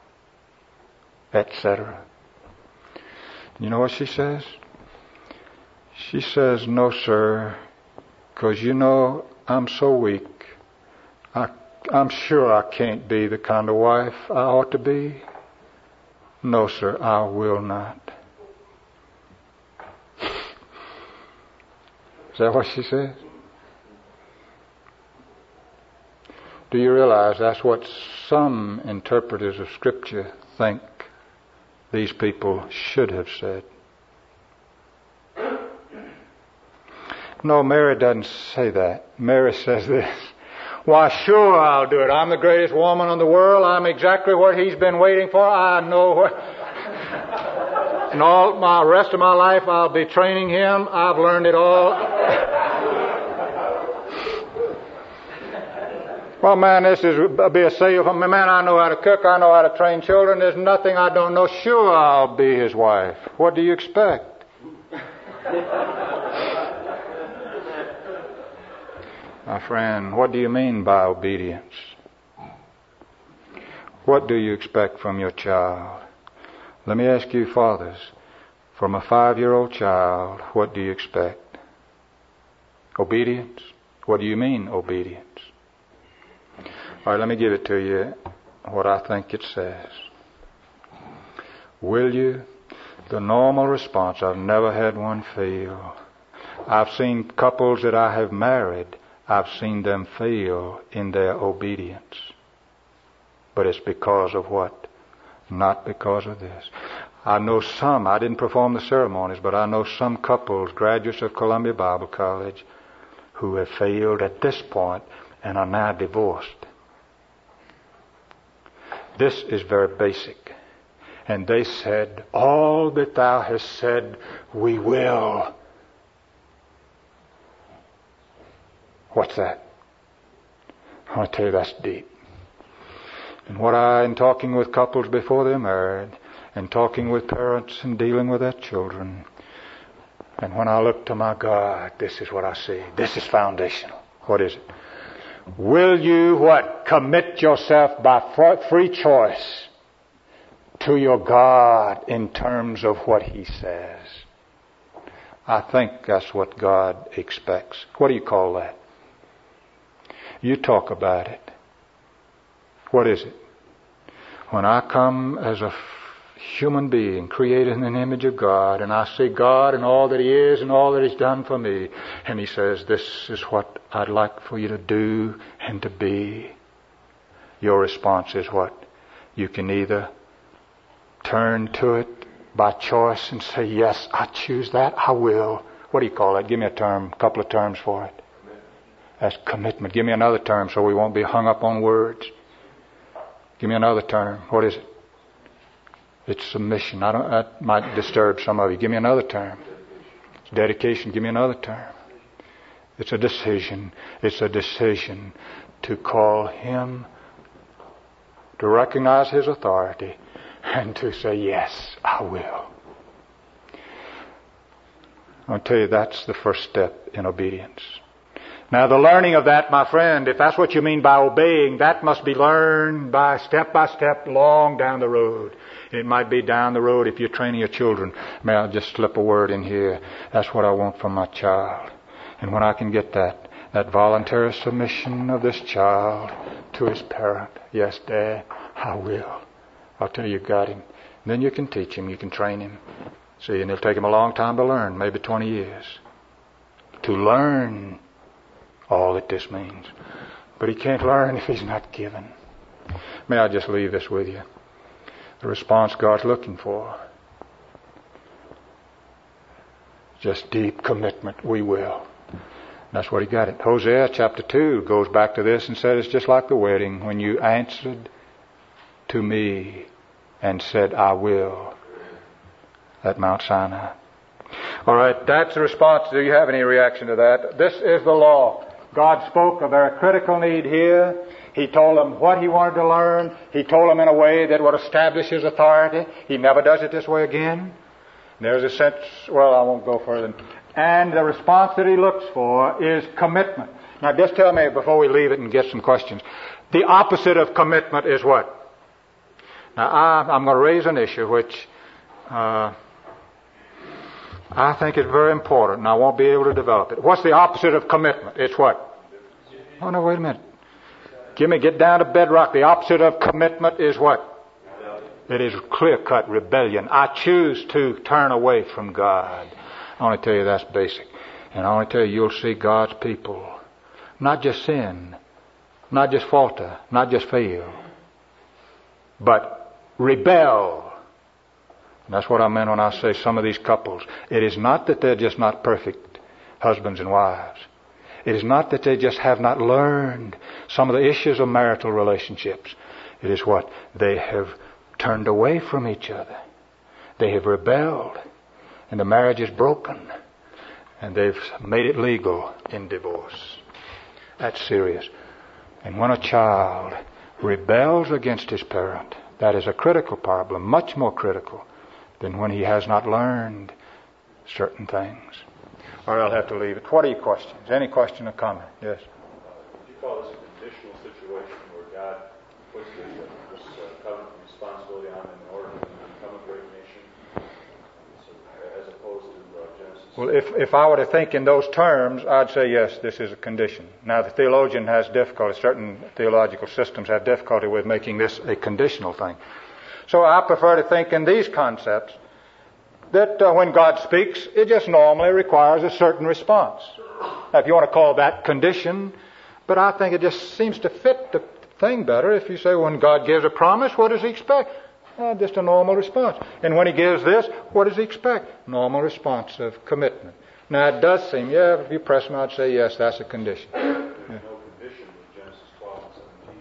etc.? You know what she says? She says, no, sir, because you know I'm so weak. I'm sure I can't be the kind of wife I ought to be. No, sir, I will not. Is that what she says? Do you realize that's what some interpreters of Scripture think these people should have said? No, Mary doesn't say that. Mary says this. Why, sure, I'll do it. I'm the greatest woman in the world. I'm exactly what he's been waiting for. I know what. And all my rest of my life, I'll be training him. I've learned it all. Well, man, this is be a sale for me. Man, I know how to cook. I know how to train children. There's nothing I don't know. Sure, I'll be his wife. What do you expect? My friend, what do you mean by obedience? What do you expect from your child? Let me ask you, fathers, from a 5-year-old child, what do you expect? Obedience? What do you mean, obedience? All right, let me give it to you, what I think it says. Will you? The normal response, I've never had one fail. I've seen couples that I have married, I've seen them fail in their obedience. But it's because of what? Not because of this. I know some, I didn't perform the ceremonies, but I know some couples, graduates of Columbia Bible College, who have failed at this point and are now divorced. This is very basic. And they said, all that thou hast said, we will. What's that? I want to tell you that's deep. And what in talking with couples before they're married, and talking with parents and dealing with their children, and when I look to my God, this is what I see. This is foundational. What is it? Will you what? Commit yourself by free choice to your God in terms of what He says. I think that's what God expects. What do you call that? You talk about it. What is it? When I come as a human being created in the image of God, and I see God and all that He is and all that He's done for me, and He says, this is what I'd like for you to do and to be. Your response is what? You can either turn to it by choice and say, yes, I choose that, I will. What do you call that? Give me a term, a couple of terms for it. That's commitment. Give me another term so we won't be hung up on words. Give me another term. What is it? It's submission. That might disturb some of you. Give me another term. It's dedication. Give me another term. It's a decision. It's a decision to call Him, to recognize His authority, and to say, yes, I will. I'll tell you, that's the first step in obedience. Now, the learning of that, my friend, if that's what you mean by obeying, that must be learned by step, long down the road. It might be down the road if you're training your children. May I just slip a word in here? That's what I want from my child. And when I can get that, That voluntary submission of this child to his parent. Yes, Dad, I will. I'll tell you got him. And then you can teach him, you can train him. See, and it'll take him a long time to learn, maybe 20 years. To learn all that this means. But he can't learn if he's not given. May I just leave this with you? The response God's looking for. Just deep commitment. We will. That's what he got it. Hosea chapter 2 goes back to this and said it's just like the wedding when you answered to me and said, I will, at Mount Sinai. All right, that's the response. Do you have any reaction to that? This is the law. God spoke a very critical need here. He told them what he wanted to learn. He told them in a way that would establish his authority. He never does it this way again. There's a sense, well, I won't go further. And the response that he looks for is commitment. Now, just tell me before we leave it and get some questions. The opposite of commitment is what? Now, I'm going to raise an issue which I think is very important, and I won't be able to develop it. What's the opposite of commitment? It's what? Oh, no, wait a minute. Get down to bedrock. The opposite of commitment is what? It is clear-cut rebellion. I choose to turn away from God. I want to tell you that's basic. And I want to tell you, you'll see God's people not just sin, not just falter, not just fail, but rebel. And that's what I meant when I say some of these couples. It is not that they're just not perfect husbands and wives. It is not that they just have not learned some of the issues of marital relationships. It is what? They have turned away from each other. They have rebelled. And the marriage is broken. And they've made it legal in divorce. That's serious. And when a child rebels against his parent, that is a critical problem, much more critical than when he has not learned certain things. All right, I'll have to leave it. What are your questions? Any question or comment? Yes? Would you call this a conditional situation where God puts this covenant responsibility on them in order to become a great nation, as opposed to Genesis? Well, if I were to think in those terms, I'd say yes, this is a condition. Now, the theologian has difficulty, certain theological systems have difficulty with making this a conditional thing. So I prefer to think in these concepts that when God speaks, it just normally requires a certain response. Now, if you want to call that condition, but I think it just seems to fit the thing better if you say when God gives a promise, what does he expect? Just a normal response. And when he gives this, what does he expect? Normal response of commitment. Now, it does seem, if you press me, I'd say yes, that's a condition. Yeah. No condition with Genesis 12 and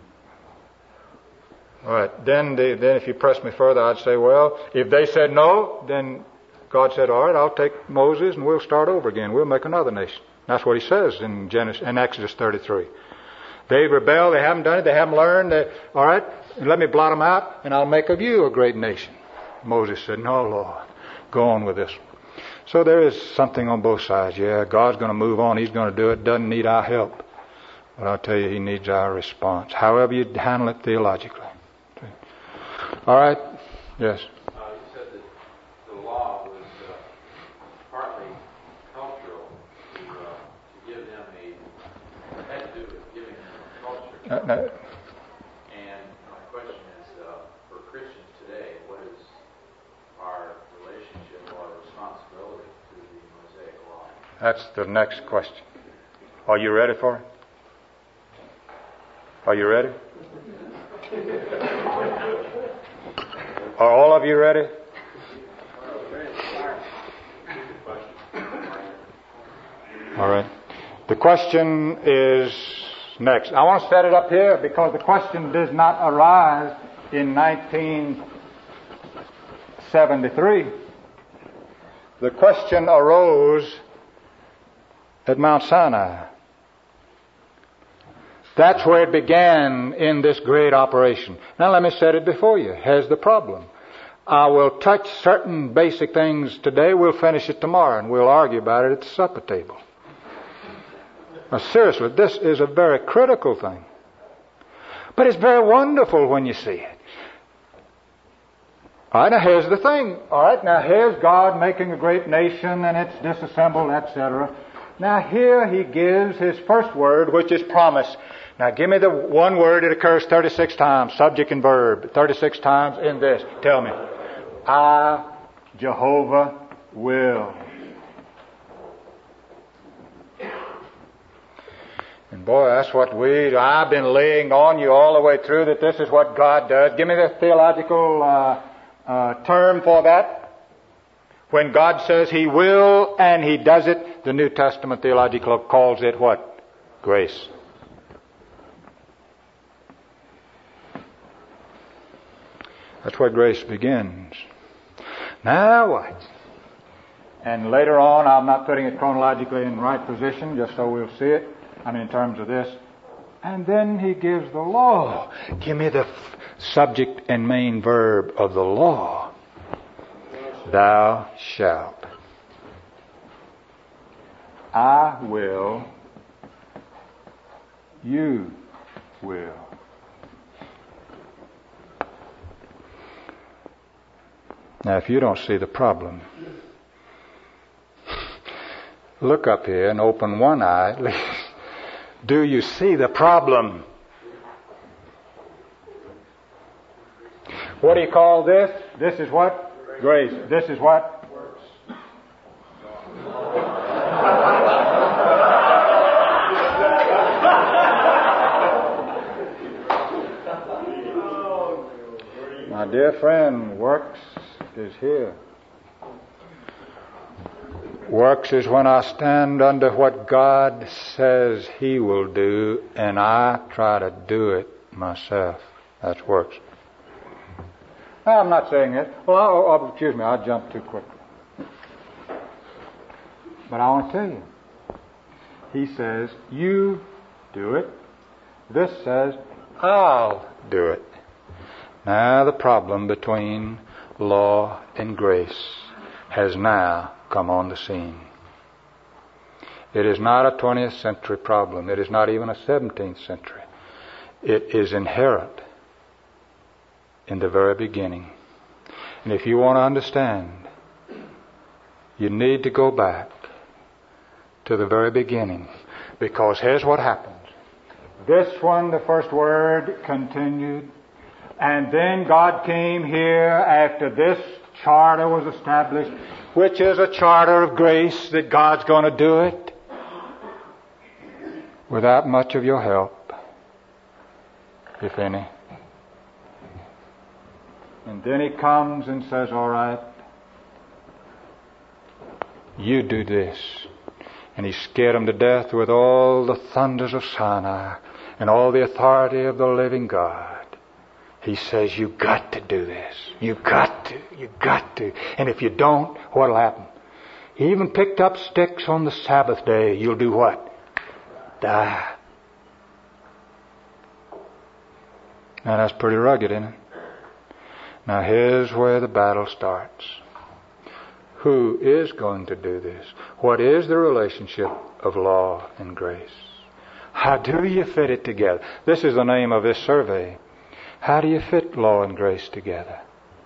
17. All right. Then if you press me further, I'd say, well, if they said no, then God said, all right, I'll take Moses and we'll start over again. We'll make another nation. That's what he says in Exodus 33. They've rebelled. They haven't done it. They haven't learned. All right, let me blot them out and I'll make of you a great nation. Moses said, no, Lord, go on with this. So there is something on both sides. Yeah, God's going to move on. He's going to do it. Doesn't need our help. But I'll tell you, he needs our response. However you handle it theologically. All right. Yes. You said that the law was partly cultural to give them had to do with giving them a culture. No. And my question is, for Christians today, what is our relationship or responsibility to the Mosaic law? That's the next question. Are you ready for it? Are you ready? Are all of you ready? All right. The question is next. I want to set it up here because the question does not arise in 1973. The question arose at Mount Sinai. That's where it began in this great operation. Now let me set it before you. Here's the problem. I will touch certain basic things today. We'll finish it tomorrow and we'll argue about it at the supper table. Now seriously, this is a very critical thing. But it's very wonderful when you see it. All right, now here's the thing. All right, now here's God making a great nation and it's disassembled, etc. Now here he gives his first word, which is promise. Now give me the one word that occurs 36 times, subject and verb, 36 times in this. Tell me. I, Jehovah, will. And boy, that's what I've been laying on you all the way through, that this is what God does. Give me the theological term for that. When God says He will and He does it, the New Testament theological calls it what? Grace. That's where grace begins. Now what? And later on, I'm not putting it chronologically in the right position, just so we'll see it. In terms of this. And then he gives the law. Give me the subject and main verb of the law. Thou shalt. I will. You will. Now, if you don't see the problem, look up here and open one eye at least. Do you see the problem? What do you call this? This is what? Grace. This is what? Works. My dear friend, works is here. Works is when I stand under what God says He will do and I try to do it myself. That's works. Now, I'm not saying it. Well, excuse me, I jumped too quickly. But I want to tell you. He says, you do it. This says, I'll do it. Now the problem between law and grace has now come on the scene. It is not a 20th century problem. It is not even a 17th century. It is inherent in the very beginning. And if you want to understand, you need to go back to the very beginning. Because here's what happens. This one, the first word, continued. And then God came here after this charter was established, which is a charter of grace that God's going to do it without much of your help, if any. And then He comes and says, all right, you do this. And He scared them to death with all the thunders of Sinai and all the authority of the living God. He says, you've got to do this. You've got to. You've got to. And if you don't, what'll happen? He even picked up sticks on the Sabbath day. You'll do what? Die. Now that's pretty rugged, isn't it? Now here's where the battle starts. Who is going to do this? What is the relationship of law and grace? How do you fit it together? This is the name of this survey. How do you fit law and grace together?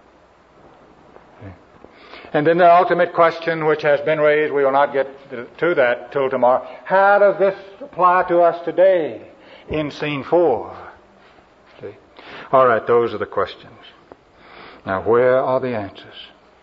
And then the ultimate question which has been raised, we will not get to that till tomorrow. How does this apply to us today in scene 4? See? All right, those are the questions. Now, where are the answers?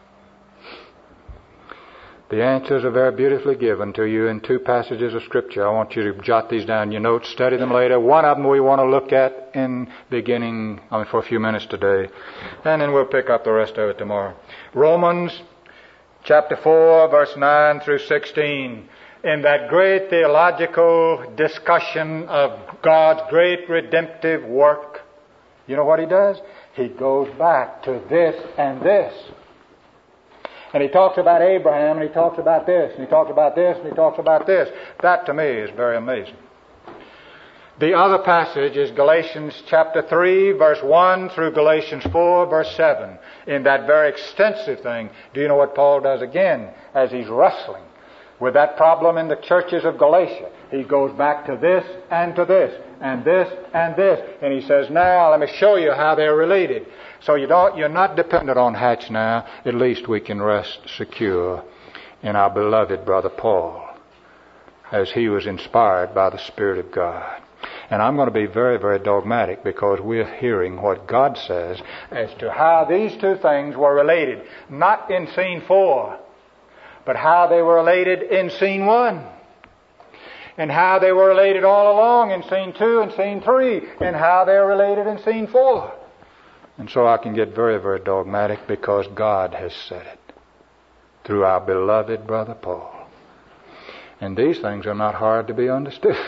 The answers are very beautifully given to you in 2 passages of Scripture. I want you to jot these down in your notes, study them later. One of them we want to look at in beginning, for a few minutes today. And then we'll pick up the rest of it tomorrow. Romans chapter 4, verse 9 through 16. In that great theological discussion of God's great redemptive work, you know what He does? He goes back to this and this. And He talks about Abraham, and He talks about this, and He talks about this, and He talks about this. That to me is very amazing. The other passage is Galatians chapter 3, verse 1 through Galatians 4, verse 7. In that very extensive thing, do you know what Paul does again as he's wrestling with that problem in the churches of Galatia? He goes back to this and to this and this and this. And he says, now let me show you how they're related. So you're not dependent on Hatch now. At least we can rest secure in our beloved brother Paul. as he was inspired by the Spirit of God. And I'm going to be very, very dogmatic because we're hearing what God says as to how these two things were related, not in scene 4, but how they were related in scene 1. And how they were related all along in scene 2 and scene 3, and how they're related in scene 4. And so I can get very, very dogmatic because God has said it through our beloved Brother Paul. And these things are not hard to be understood.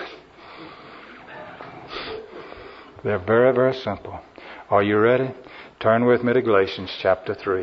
They're very, very simple. Are you ready? Turn with me to Galatians chapter 3.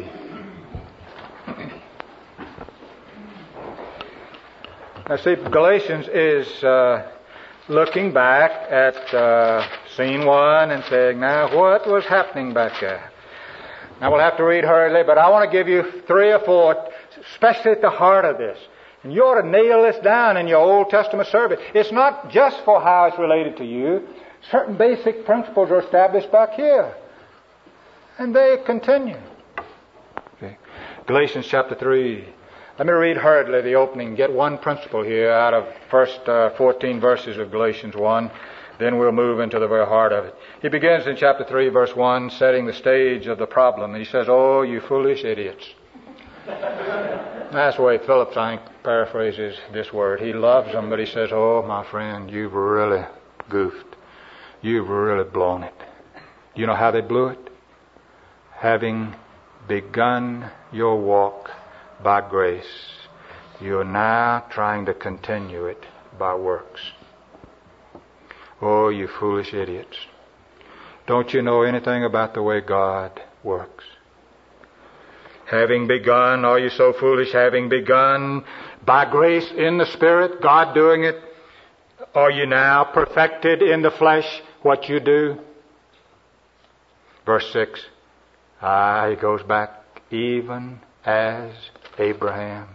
Now see, Galatians is looking back at scene 1 and saying, now what was happening back there? Now we'll have to read hurriedly, but I want to give you 3 or 4, especially at the heart of this. And you ought to nail this down in your Old Testament service. It's not just for how it's related to you. Certain basic principles are established back here. And they continue. Okay. Galatians chapter 3. Let me read hurriedly the opening. Get one principle here out of first 14 verses of Galatians 1. Then we'll move into the very heart of it. He begins in chapter 3, verse 1, setting the stage of the problem. And he says, oh, you foolish idiots. That's the way Phillips, I think, paraphrases this word. He loves them, but he says, oh, my friend, you've really goofed. You've really blown it. You know how they blew it? Having begun your walk by grace, you're now trying to continue it by works. Oh, you foolish idiots. Don't you know anything about the way God works? Having begun, are you so foolish? Having begun by grace in the Spirit, God doing it, are you now perfected in the flesh what you do? Verse 6. He goes back, even as Abraham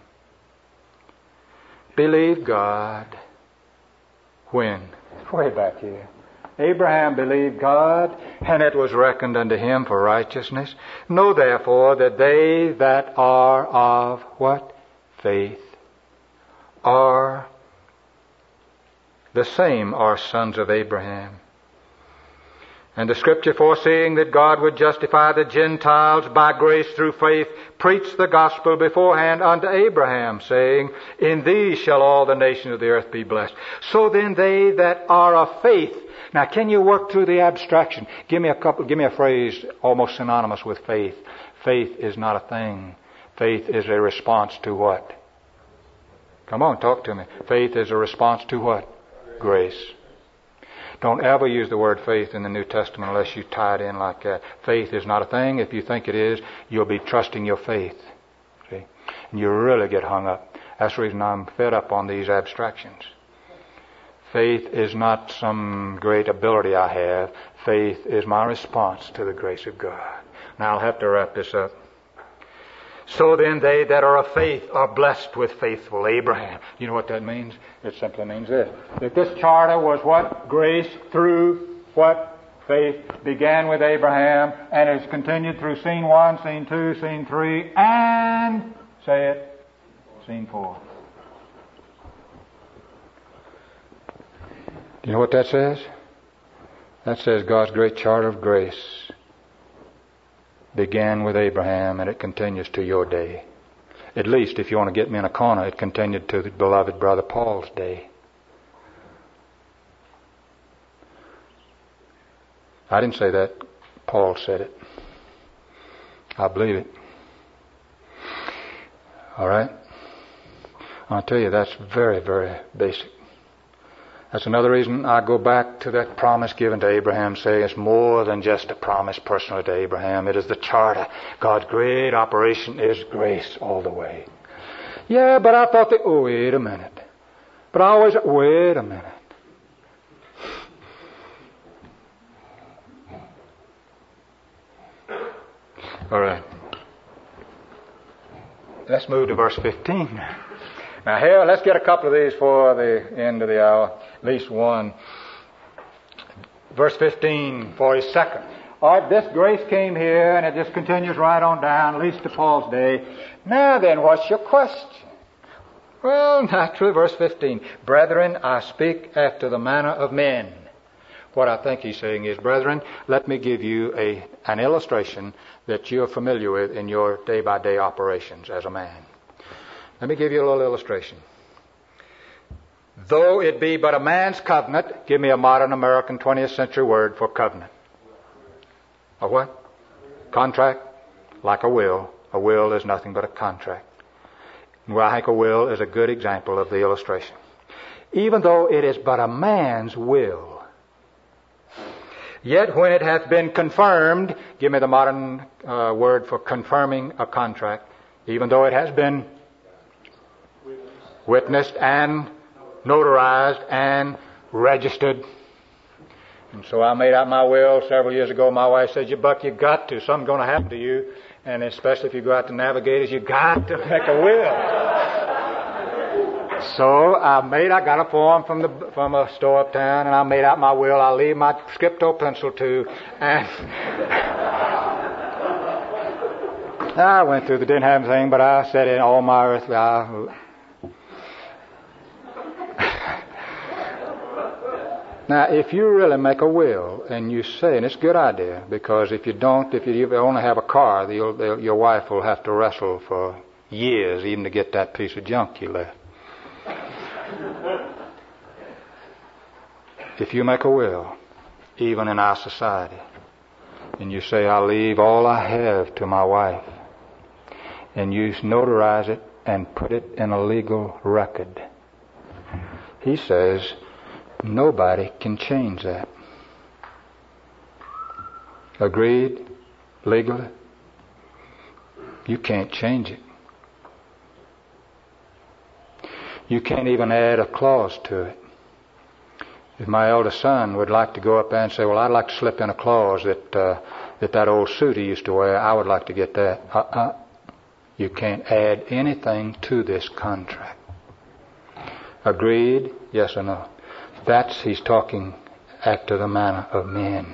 believed God. When? Way back here. Abraham believed God, and it was reckoned unto him for righteousness. Know therefore that they that are of what? Faith are the same are sons of Abraham. And the Scripture, foreseeing that God would justify the Gentiles by grace through faith, preached the gospel beforehand unto Abraham, saying, in these shall all the nations of the earth be blessed. So then they that are of faith. Now can you work through the abstraction? Give me a phrase almost synonymous with faith. Faith is not a thing. Faith is a response to what? Come on, talk to me. Faith is a response to what? Grace. Don't ever use the word faith in the New Testament unless you tie it in like that. Faith is not a thing. If you think it is, you'll be trusting your faith. See? And you really get hung up. That's the reason I'm fed up on these abstractions. Faith is not some great ability I have. Faith is my response to the grace of God. Now I'll have to wrap this up. So then they that are of faith are blessed with faithful Abraham. You know what that means? It simply means this. That this charter was what? Grace through what? Faith. Began with Abraham and has continued through scene 1, scene 2, scene 3, and, say it, scene 4. Do you know what that says? That says God's great charter of grace began with Abraham and it continues to your day. At least, if you want to get me in a corner, it continued to the beloved brother Paul's day. I didn't say that. Paul said it. I believe it. All right? I'll tell you, that's very, very basic. That's another reason I go back to that promise given to Abraham, saying it's more than just a promise personally to Abraham. It is the charter. God's great operation is grace all the way. Yeah, but I thought that, oh, wait a minute. But I always, wait a minute. All right. Let's move to verse 15. Now here, let's get a couple of these for the end of the hour. At least one. Verse 15 for his second. All right, this grace came here and it just continues right on down, at least to Paul's day. Now then, what's your question? Well, naturally, verse 15. Brethren, I speak after the manner of men. What I think he's saying is, brethren, let me give you an illustration that you're familiar with in your day-by-day operations as a man. Let me give you a little illustration. Though it be but a man's covenant, give me a modern American 20th century word for covenant. A what? Contract? Like a will. A will is nothing but a contract. Well, I think a will is a good example of the illustration. Even though it is but a man's will, yet when it hath been confirmed, give me the modern word for confirming a contract, even though it has been witnessed and notarized and registered. And so I made out my will several years ago. My wife said, Buck, you got to. Something's going to happen to you. And especially if you go out to Navigators, you got to make a will. So I got a form from a store uptown, and I made out my will. I'll leave my Scripto pencil too. And I went through didn't have anything, but I said in all my earthly. Now, if you really make a will and you say, and it's a good idea, because if you don't, if you only have a car, your wife will have to wrestle for years even to get that piece of junk you left. If you make a will, even in our society, and you say, I'll leave all I have to my wife, and you notarize it and put it in a legal record, he says, nobody can change that. Agreed? Legally? You can't change it. You can't even add a clause to it. If my eldest son would like to go up there and say, well, I'd like to slip in a clause that old suit he used to wear, I would like to get that. You can't add anything to this contract. Agreed? Yes or no? He's talking after the manner of men.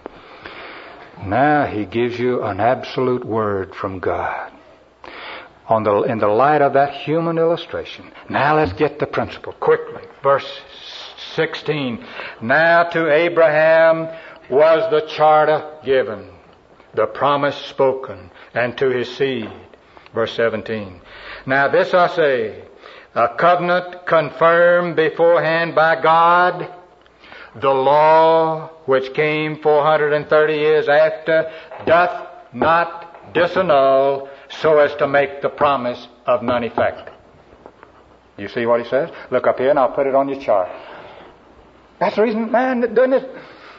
Now he gives you an absolute word from God. In the light of that human illustration. Now let's get the principle quickly. Verse 16. Now to Abraham was the charter given, the promise spoken, and to his seed. Verse 17. Now this I say, a covenant confirmed beforehand by God, the law which came 430 years after, doth not disannul so as to make the promise of none effect. You see what he says? Look up here and I'll put it on your chart. That's the reason, man, doesn't it?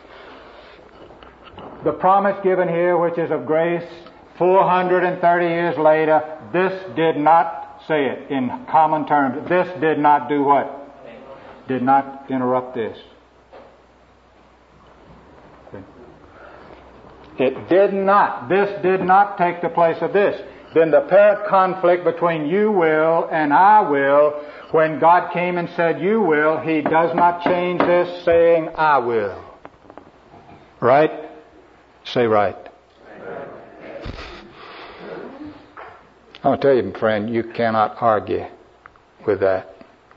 The promise given here, which is of grace, 430 years later, this did not, say it in common terms, this did not do what? Did not interrupt this. It did not. This did not take the place of this. Then the apparent conflict between you will and I will, when God came and said you will, He does not change this saying I will. Right? Say right. I'm going to tell you, friend, you cannot argue with that.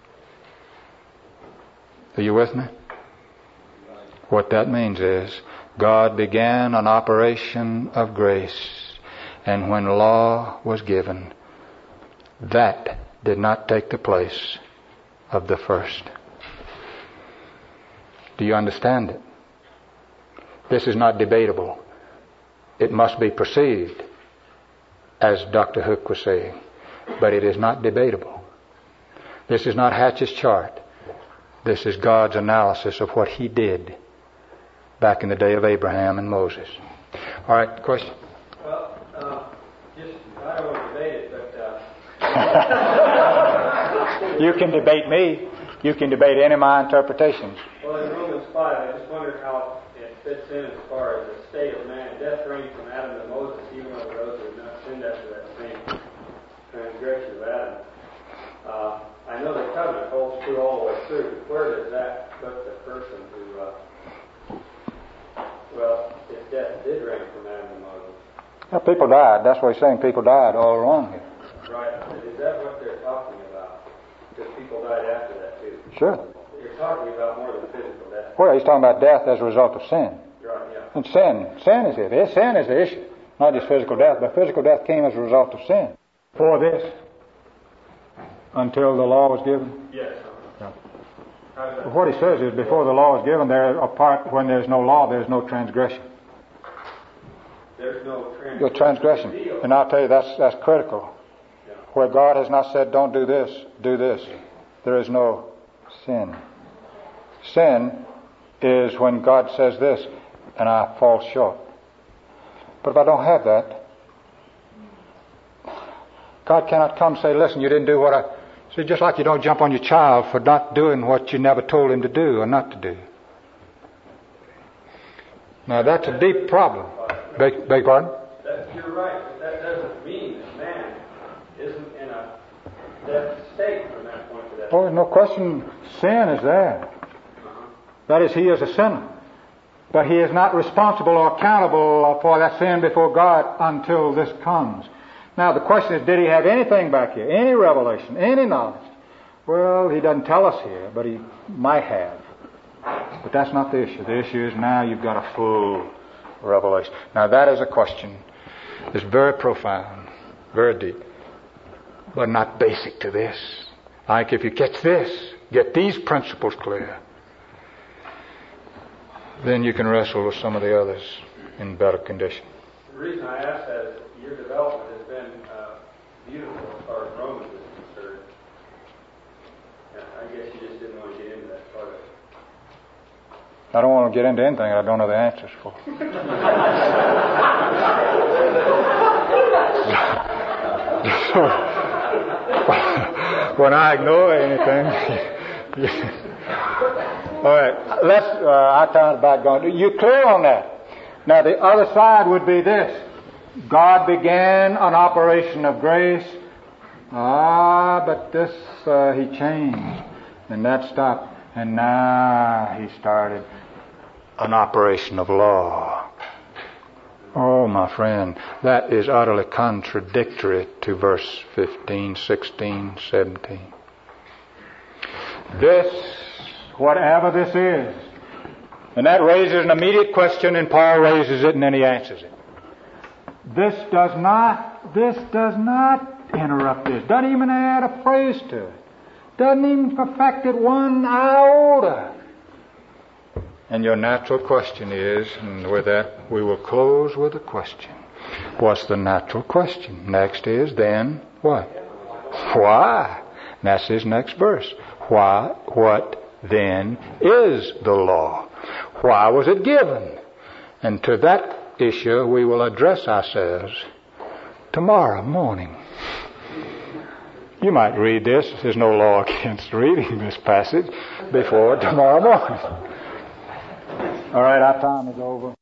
Are you with me? What that means is God began an operation of grace, and when law was given, that did not take the place of the first. Do you understand it? This is not debatable. It must be perceived, as Dr. Hook was saying, but it is not debatable. This is not Hatch's chart. This is God's analysis of what He did back in the day of Abraham and Moses. All right, question? Well, I don't want to debate it, but... You can debate me. You can debate any of my interpretations. Well, in Romans 5, I just wondered how it fits in as far as the state of man. Death reigned from Adam to Moses, even though those who had not sinned after that same transgression of Adam. I know the covenant holds true all the way through, but where does that put the person who, if death did reign from Adam to Moses? Well, people died. That's what he's saying. People died all along here. Right. Is that what they're talking about? Because people died after that too. Sure. You're talking about more than physical death. Well, he's talking about death as a result of sin. Right, yeah. And sin is it. Sin is the issue. Not just physical death, but physical death came as a result of sin. For this, until the law was given. Yes. Yeah. What he says is, before the law is given, when there's no law, there's no transgression. There's no The transgression. And I'll tell you, that's critical. Yeah. Where God has not said, don't do this, do this. There is no sin. Sin is when God says this, and I fall short. But if I don't have that, God cannot come and say, listen, you didn't do what I... See, just like you don't jump on your child for not doing what you never told him to do or not to do. Now, that's a deep problem. Beg pardon? You're right, but that doesn't mean that man isn't in a death state from that point to that Oh, no question, sin is there. That is, he is a sinner. But he is not responsible or accountable for that sin before God until this comes. Now, the question is, did he have anything back here? Any revelation? Any knowledge? Well, he doesn't tell us here, but he might have. But that's not the issue. The issue is now you've got a full revelation. Now, that is a question that's very profound, very deep, but not basic to this. Like if you catch this, get these principles clear, then you can wrestle with some of the others in better condition. The reason I ask that is your development has been beautiful as far as Romans is concerned. I guess you just didn't want to get into that part of it. I don't want to get into anything I don't know the answers for. When I ignore anything... All right, I kind of back going. You clear on that? Now the other side would be this: God began an operation of grace. But this he changed, and that stopped, and now he started an operation of law. Oh, my friend, that is utterly contradictory to verse 15, 16, 17. This, whatever this is, and that raises an immediate question, and Paul raises it, and then he answers it. This does not interrupt this. Doesn't even add a phrase to it. Doesn't even perfect it one iota. And your natural question is, and with that we will close with a question. What's the natural question? Next is then what? Why? And that's his next verse. Why? What then is the law? Why was it given? And to that issue we will address ourselves tomorrow morning. You might read this. There's no law against reading this passage before tomorrow morning. All right, our time is over.